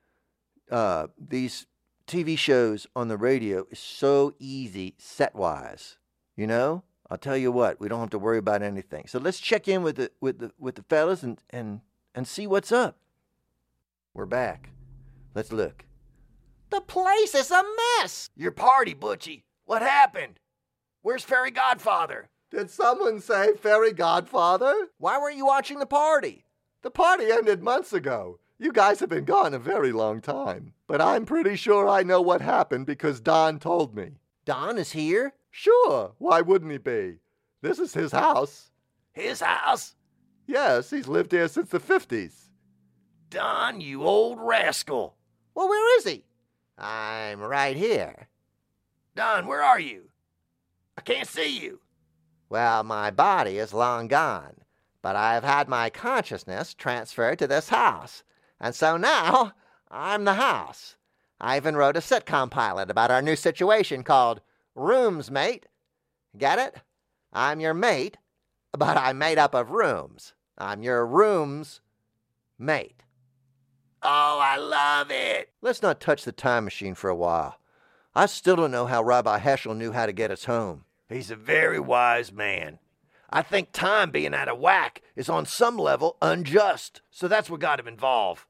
these TV shows on the radio is so easy set-wise, you know? I'll tell you what, we don't have to worry about anything. So let's check in with the fellas and see what's up. We're back. Let's look. The place is a mess. Your party, Butchie. What happened? Where's Fairy Godfather? Did someone say Fairy Godfather? Why weren't you watching the party? The party ended months ago. You guys have been gone a very long time. But I'm pretty sure I know what happened because Don told me. Don is here? Sure, why wouldn't he be? This is his house. His house? Yes, he's lived here since the 50s. Don, you old rascal. Well, where is he? I'm right here. Don, where are you? I can't see you. Well, my body is long gone, but I've had my consciousness transferred to this house. And so now, I'm the house. I even wrote a sitcom pilot about our new situation called Rooms, Mate. Get it? I'm your mate, but I'm made up of rooms. I'm your room's mate. Oh, I love it. Let's not touch the time machine for a while. I still don't know how Rabbi Heschel knew how to get us home. He's a very wise man. I think time being out of whack is on some level unjust, so that's what got him involved.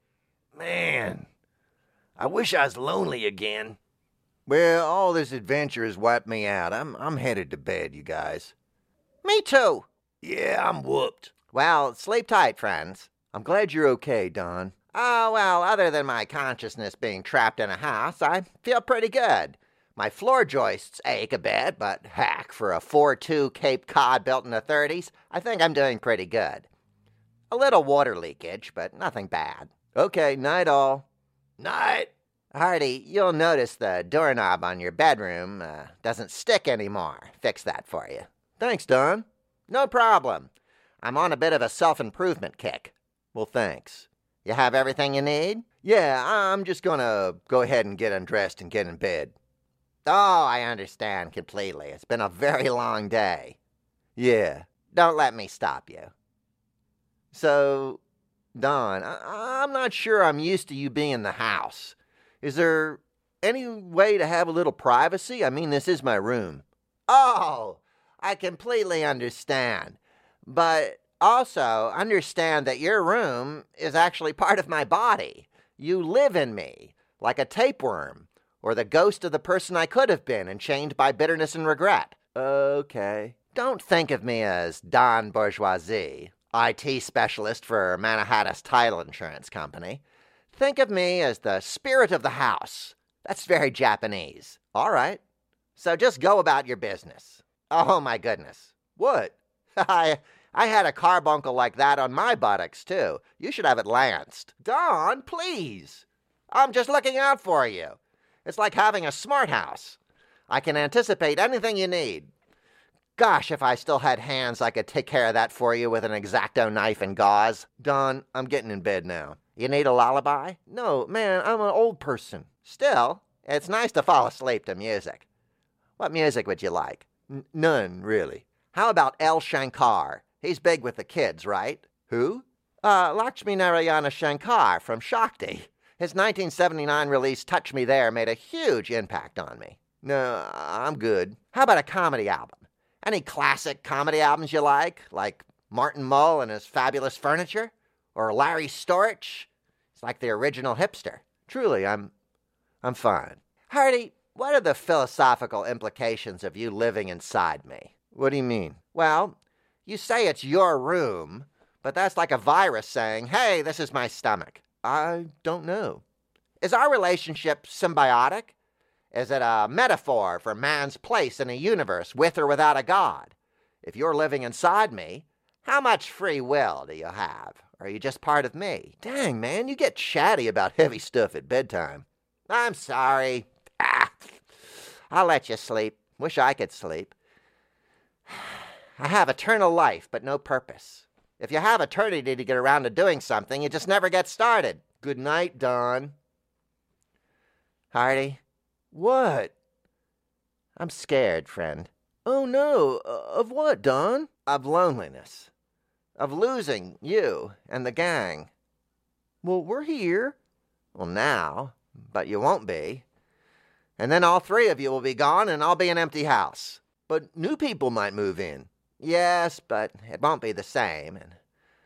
Man, I wish I was lonely again. Well, all this adventure has wiped me out. I'm headed to bed, you guys. Me too. Yeah, I'm whooped. Well, sleep tight, friends. I'm glad you're okay, Don. Oh, well, other than my consciousness being trapped in a house, I feel pretty good. My floor joists ache a bit, but heck, for a 4.2 Cape Cod built in the 30s, I think I'm doing pretty good. A little water leakage, but nothing bad. Okay, night all. Night. Hardy, you'll notice the doorknob on your bedroom doesn't stick anymore. Fix that for you. Thanks, Don. No problem. I'm on a bit of a self-improvement kick. Well, thanks. You have everything you need? Yeah, I'm just gonna go ahead and get undressed and get in bed. Oh, I understand completely. It's been a very long day. Yeah. Don't let me stop you. So, Don, I'm not sure I'm used to you being in the house. Is there any way to have a little privacy? I mean, this is my room. Oh, I completely understand. But also understand that your room is actually part of my body. You live in me, like a tapeworm, or the ghost of the person I could have been, enchained by bitterness and regret. Okay. Don't think of me as Don Bourgeoisie, IT specialist for Manhattan's title insurance company. Think of me as the spirit of the house. That's very Japanese. All right. So just go about your business. Oh, my goodness. What? I I had a carbuncle like that on my buttocks, too. You should have it lanced. Don, please. I'm just looking out for you. It's like having a smart house. I can anticipate anything you need. Gosh, if I still had hands, I could take care of that for you with an X-Acto knife and gauze. Don, I'm getting in bed now. You need a lullaby? No, man, I'm an old person. Still, it's nice to fall asleep to music. What music would you like? None, really. How about L. Shankar? He's big with the kids, right? Who? Lakshmi Narayana Shankar from Shakti. His 1979 release, Touch Me There, made a huge impact on me. No, I'm good. How about a comedy album? Any classic comedy albums you like Martin Mull and his Fabulous Furniture? Or Larry Storch? It's like the original hipster. Truly, I'm fine. Hardy, what are the philosophical implications of you living inside me? What do you mean? Well, you say it's your room, but that's like a virus saying, hey, this is my stomach. I don't know. Is our relationship symbiotic? Is it a metaphor for man's place in a universe with or without a God? If you're living inside me, how much free will do you have? Or are you just part of me? Dang, man, you get chatty about heavy stuff at bedtime. I'm sorry. I'll let you sleep. Wish I could sleep. I have eternal life, but no purpose. If you have eternity to get around to doing something, you just never get started. Good night, Don. Hardy? What? I'm scared, friend. Oh, no. Of what, Don? Of loneliness. Of losing you and the gang. Well, we're here. Well, now, but you won't be. And then all three of you will be gone and I'll be an empty house. But new people might move in. Yes, but it won't be the same, and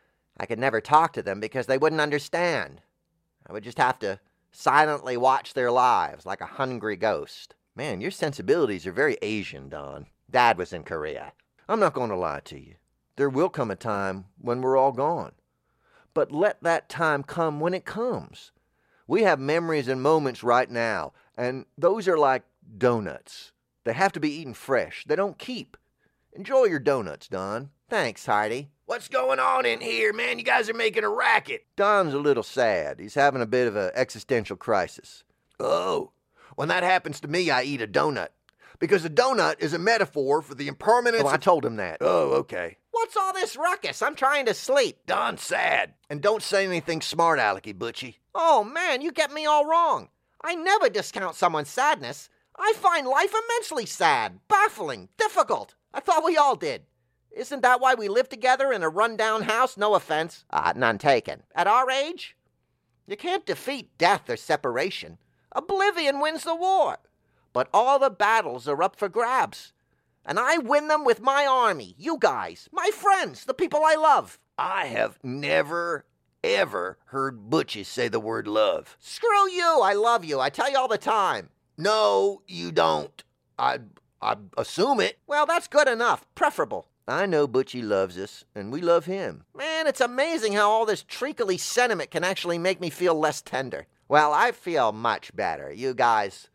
I could never talk to them because they wouldn't understand. I would just have to silently watch their lives like a hungry ghost. Man, your sensibilities are very Asian, Don. Dad was in Korea. I'm not going to lie to you. There will come a time when we're all gone. But let that time come when it comes. We have memories and moments right now, and those are like donuts. They have to be eaten fresh. They don't keep. Enjoy your donuts, Don. Thanks, Hardy. What's going on in here, man? You guys are making a racket. Don's a little sad. He's having a bit of an existential crisis. Oh, when that happens to me, I eat a donut. Because a donut is a metaphor for the impermanence I told him that. Oh, okay. What's all this ruckus? I'm trying to sleep. Don's sad. And don't say anything smart, Alecky Butchie. Oh, man, you get me all wrong. I never discount someone's sadness. I find life immensely sad, baffling, difficult. I thought we all did. Isn't that why we live together in a run-down house? No offense. None taken. At our age? You can't defeat death or separation. Oblivion wins the war. But all the battles are up for grabs. And I win them with my army, you guys, my friends, the people I love. I have never, ever heard Butchie say the word love. Screw you, I love you. I tell you all the time. No, you don't. I assume it. Well, that's good enough. Preferable. I know Butchie loves us, and we love him. Man, it's amazing how all this treacly sentiment can actually make me feel less tender. Well, I feel much better. You guys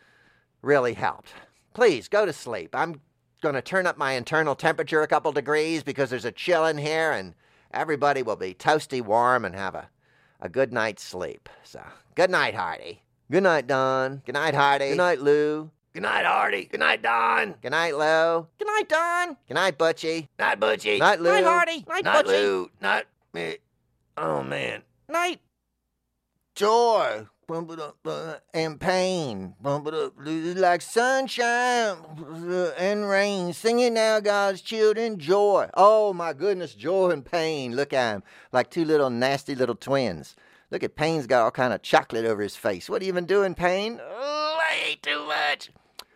really helped. Please, go to sleep. I'm going to turn up my internal temperature a couple degrees because there's a chill in here, and everybody will be toasty warm and have a good night's sleep. So, good night, Hardy. Good night, Don. Good night, Hardy. Good night, Lou. Good night, Hardy. Good night, Don. Good night, Lou. Good night, Don. Good night, Butchie. Night, Butchie. Night, Lou. Night, Hardy. Night, Night, Butchie. Lou. Night, me. Oh, man. Night. Joy. Bump it up. And pain. Bump it up. Like sunshine and rain. Sing it now, God's children. Joy. Oh, my goodness. Joy and pain. Look at him. Like two little nasty little twins. Look at Payne's got all kind of chocolate over his face. What are you even doing, Payne? Oh, I ate too much.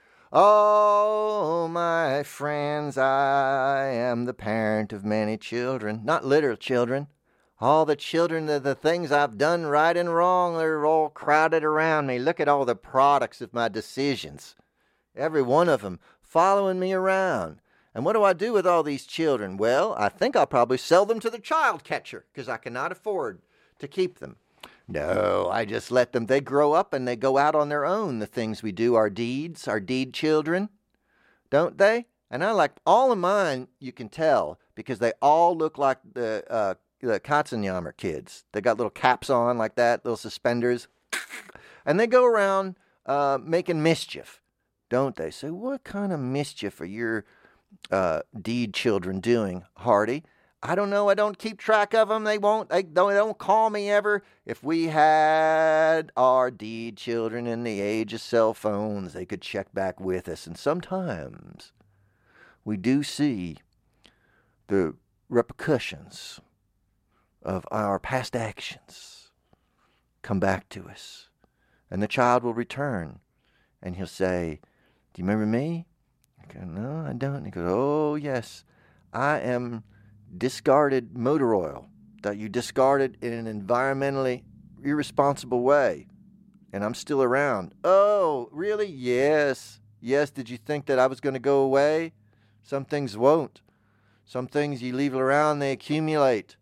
Oh, my friends, I am the parent of many children. Not literal children. All the children of the things I've done right and wrong, they're all crowded around me. Look at all the products of my decisions. Every one of them following me around. And what do I do with all these children? Well, I think I'll probably sell them to the child catcher because I cannot afford to keep them. No, I just let them. They grow up and they go out on their own. The things we do, our deeds, our deed children. Don't they? And I like all of mine, you can tell, because they all look like the Katzenjammer kids. They got little caps on like that, little suspenders. And they go around making mischief, don't they? So what kind of mischief are your deed children doing, Hardy? I don't know. I don't keep track of them. They don't call me ever. If we had our deed children in the age of cell phones, they could check back with us. And sometimes we do see the repercussions of our past actions come back to us. And the child will return, and he'll say, "Do you remember me?" I go, "No, I don't." And he goes, "Oh, yes, I am discarded motor oil that you discarded in an environmentally irresponsible way, and I'm still around." "Oh, really?" "Yes. Yes, did you think that I was going to go away? Some things won't. Some things you leave around, they accumulate.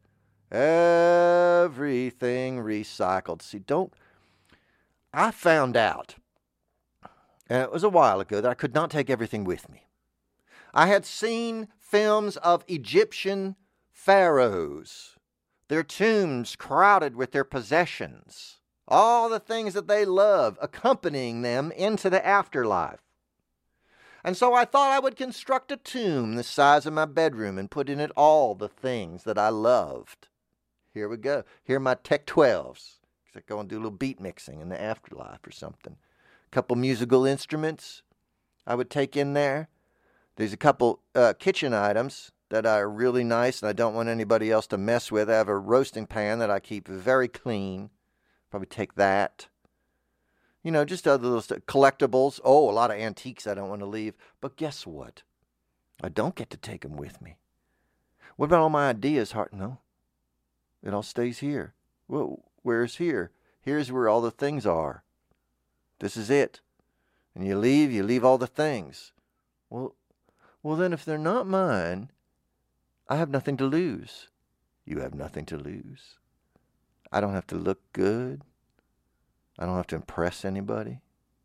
Everything recycled." See, I found out, and it was a while ago, that I could not take everything with me. I had seen films of Egyptian pharaohs, their tombs crowded with their possessions, all the things that they love accompanying them into the afterlife. And so I thought I would construct a tomb the size of my bedroom and put in it all the things that I loved. Here we go. Here are my Tech 12s. I go and do a little beat mixing in the afterlife or something. A couple musical instruments I would take in there. There's a couple kitchen items that are really nice and I don't want anybody else to mess with. I have a roasting pan that I keep very clean. Probably take that. You know, just other little stuff. Collectibles. Oh, a lot of antiques I don't want to leave. But guess what? I don't get to take them with me. What about all my ideas, Hart? No. It all stays here. Well, where's here? Here's where all the things are. This is it. And you leave all the things. Well, then if they're not mine, I have nothing to lose. You have nothing to lose. I don't have to look good. I don't have to impress anybody.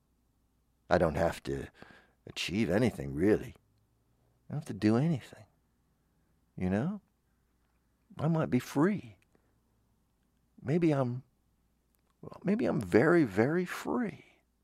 I don't have to achieve anything, really. I don't have to do anything. You know? I might be free. Maybe I'm very, very free.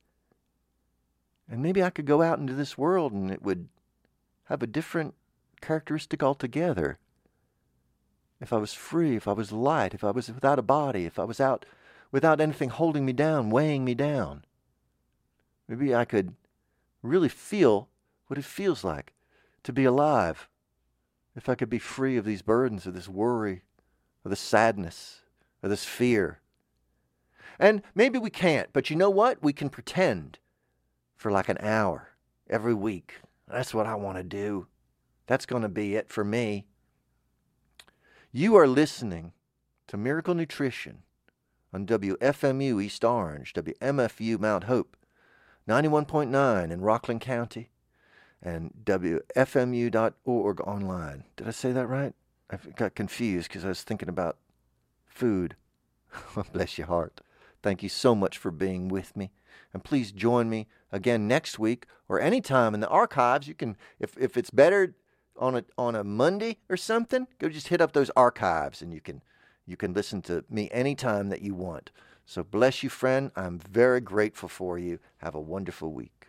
And maybe I could go out into this world and it would have a different characteristic altogether. If I was free, if I was light, if I was without a body, if I was out without anything holding me down, weighing me down. Maybe I could really feel what it feels like to be alive. If I could be free of these burdens, of this worry, of this sadness, of this fear. And maybe we can't, but you know what? We can pretend for like an hour every week. That's what I want to do. That's going to be it for me. You are listening to Miracle Nutrition on WFMU East Orange, WMFU Mount Hope, 91.9 in Rockland County, and WFMU.org online. Did I say that right? I got confused because I was thinking about food. Bless your heart. Thank you so much for being with me. And please join me again next week or anytime in the archives. You can, if it's better on a Monday or something, go just hit up those archives and you can listen to me anytime that you want. So bless you, friend. I'm very grateful for you. Have a wonderful week.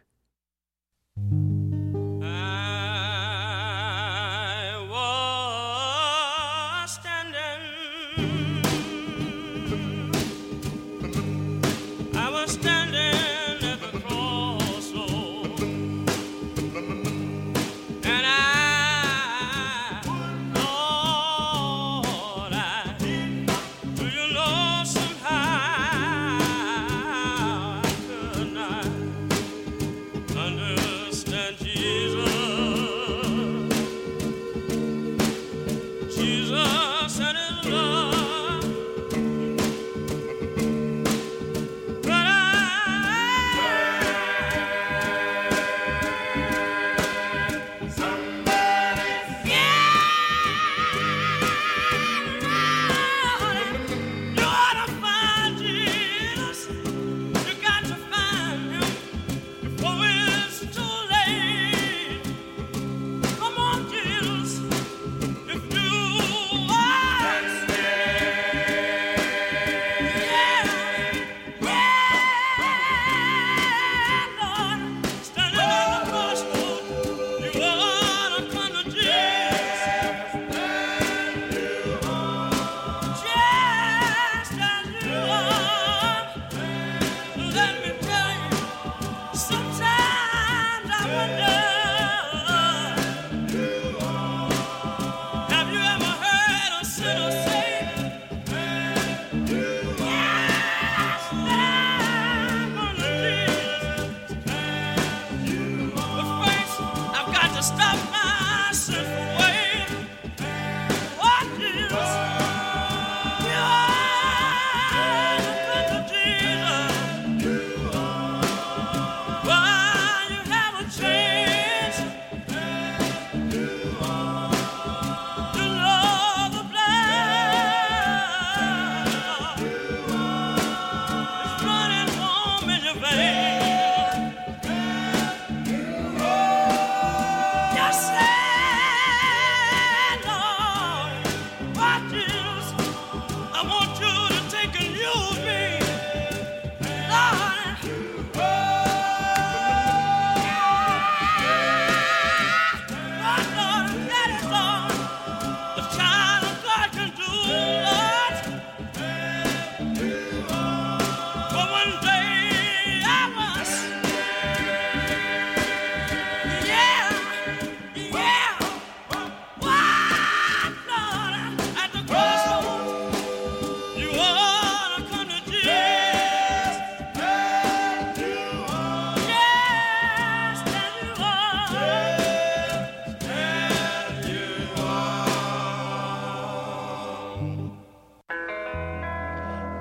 Understand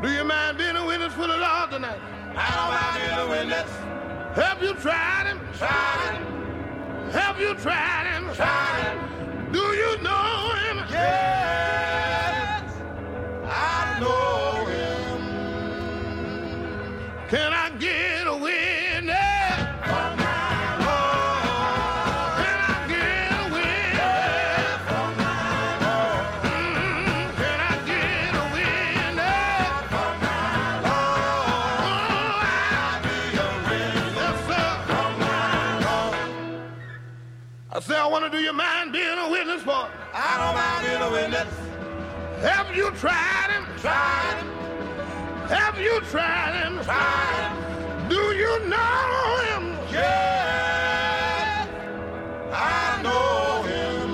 Do you mind being a witness for the Lord tonight? I don't mind being a witness. Have you tried him? Tried him. Have you tried him? Tried him. Do you know him? Yes, I know him. Can I get a witness? Can I get a witness? Can I get a witness? I'll be a witness. Yes, sir. I say, I wonder, do you mind being a witness for? I don't mind being a witness. Have you tried him? Tried him. Have you tried him? Tried him. Do you know him? Yes, I know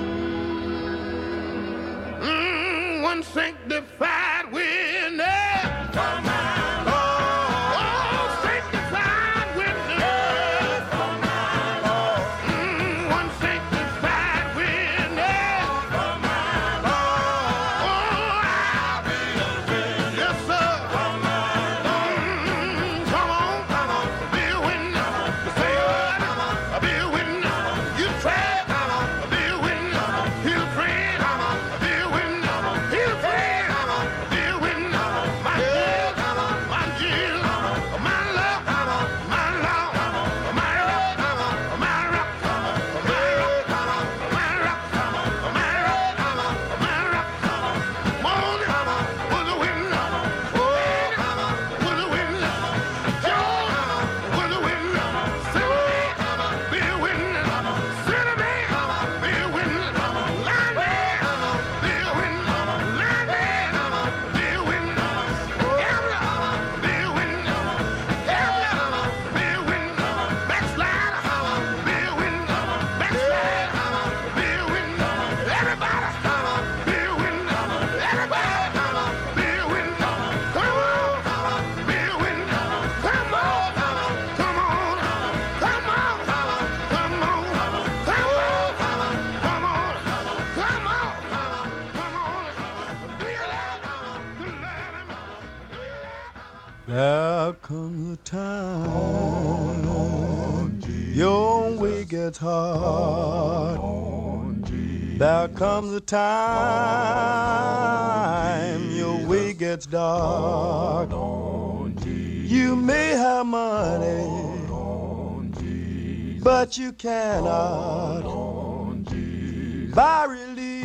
him. One sanctified witness. From my Lord. Oh, sanctified witness. From my Lord. One sanctified witness. From my Lord. Oh, I'll be a witness. Yes, sir. From my Lord. Come on, be a witness. Say what? Be a witness. You try. Be a witness. He'll train. Be a witness. He'll train. Be a witness. My Jesus, my Jesus, my love, my love, my rock, my rock, my rock, my rock, my rock, my rock. Morning was a witness. Oh, was a witness. Joe was a witness. Cindy, be a witness. Cindy, be a witness. Landy, be a witness. Landy, be a witness. Emma, be a witness. Emma, be a witness. Backslider, be a witness. Backslider, be a witness. Everybody, be a witness. Everybody, be a witness. Come on, be a witness. Come on, come on, come on, come on, come on, come on, come on, come on. Do you love him? There comes a time your way gets hard. There comes a time your way gets dark. You may have money, but you cannot buy relief.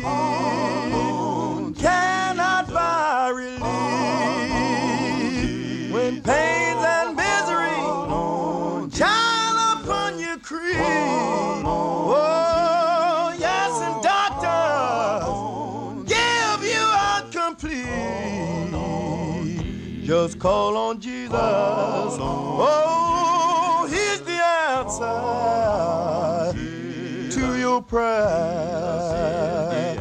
Cannot buy relief when pains and misery child upon you creep. Oh, yes, and doctors give you out complete. Just call on Jesus. Oh, he's the answer to your prayer.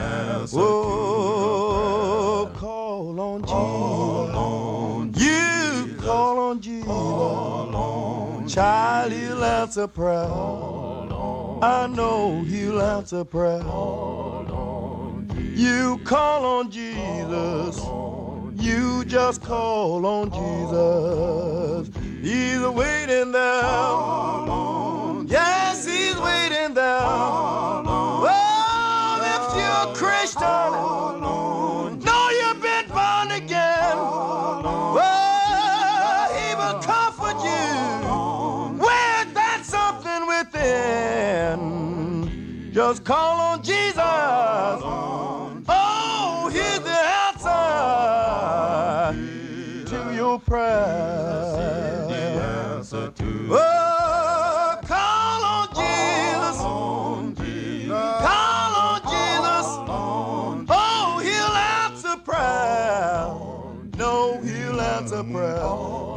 Oh, call on Jesus. You call on Jesus. Child, he'll answer prayer. I know he'll answer prayer. You call on Jesus. You just call on Jesus. He's waiting there. Yes, he's waiting there. Oh, if you're a Christian, know you've been born again. Oh, he will comfort you with that something within. Just call on Jesus. Oh, he's the answer to your prayer. Oh, call on Jesus. Call on Jesus. Oh, he'll answer prayer. No, he'll answer prayer. Oh,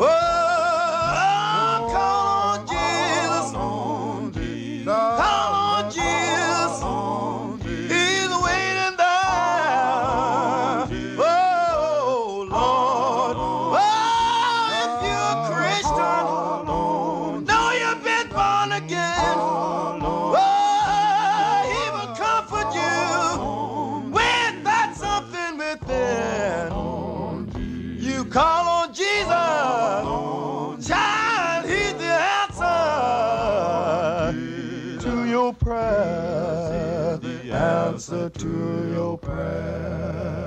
call on Jesus. Call on Jesus. He's waiting there. Oh, Lord. Oh, if you're a Christian, know you've been born again. Oh, he will comfort you with that something within. You call on Jesus, child, he's the answer to your prayer, the answer to your prayer.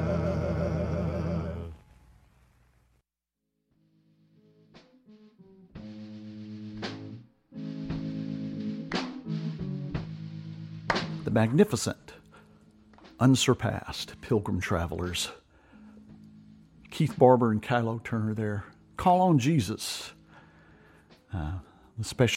The magnificent, unsurpassed Pilgrim Travelers. Keith Barber and Kylo Turner there. Call on Jesus. The special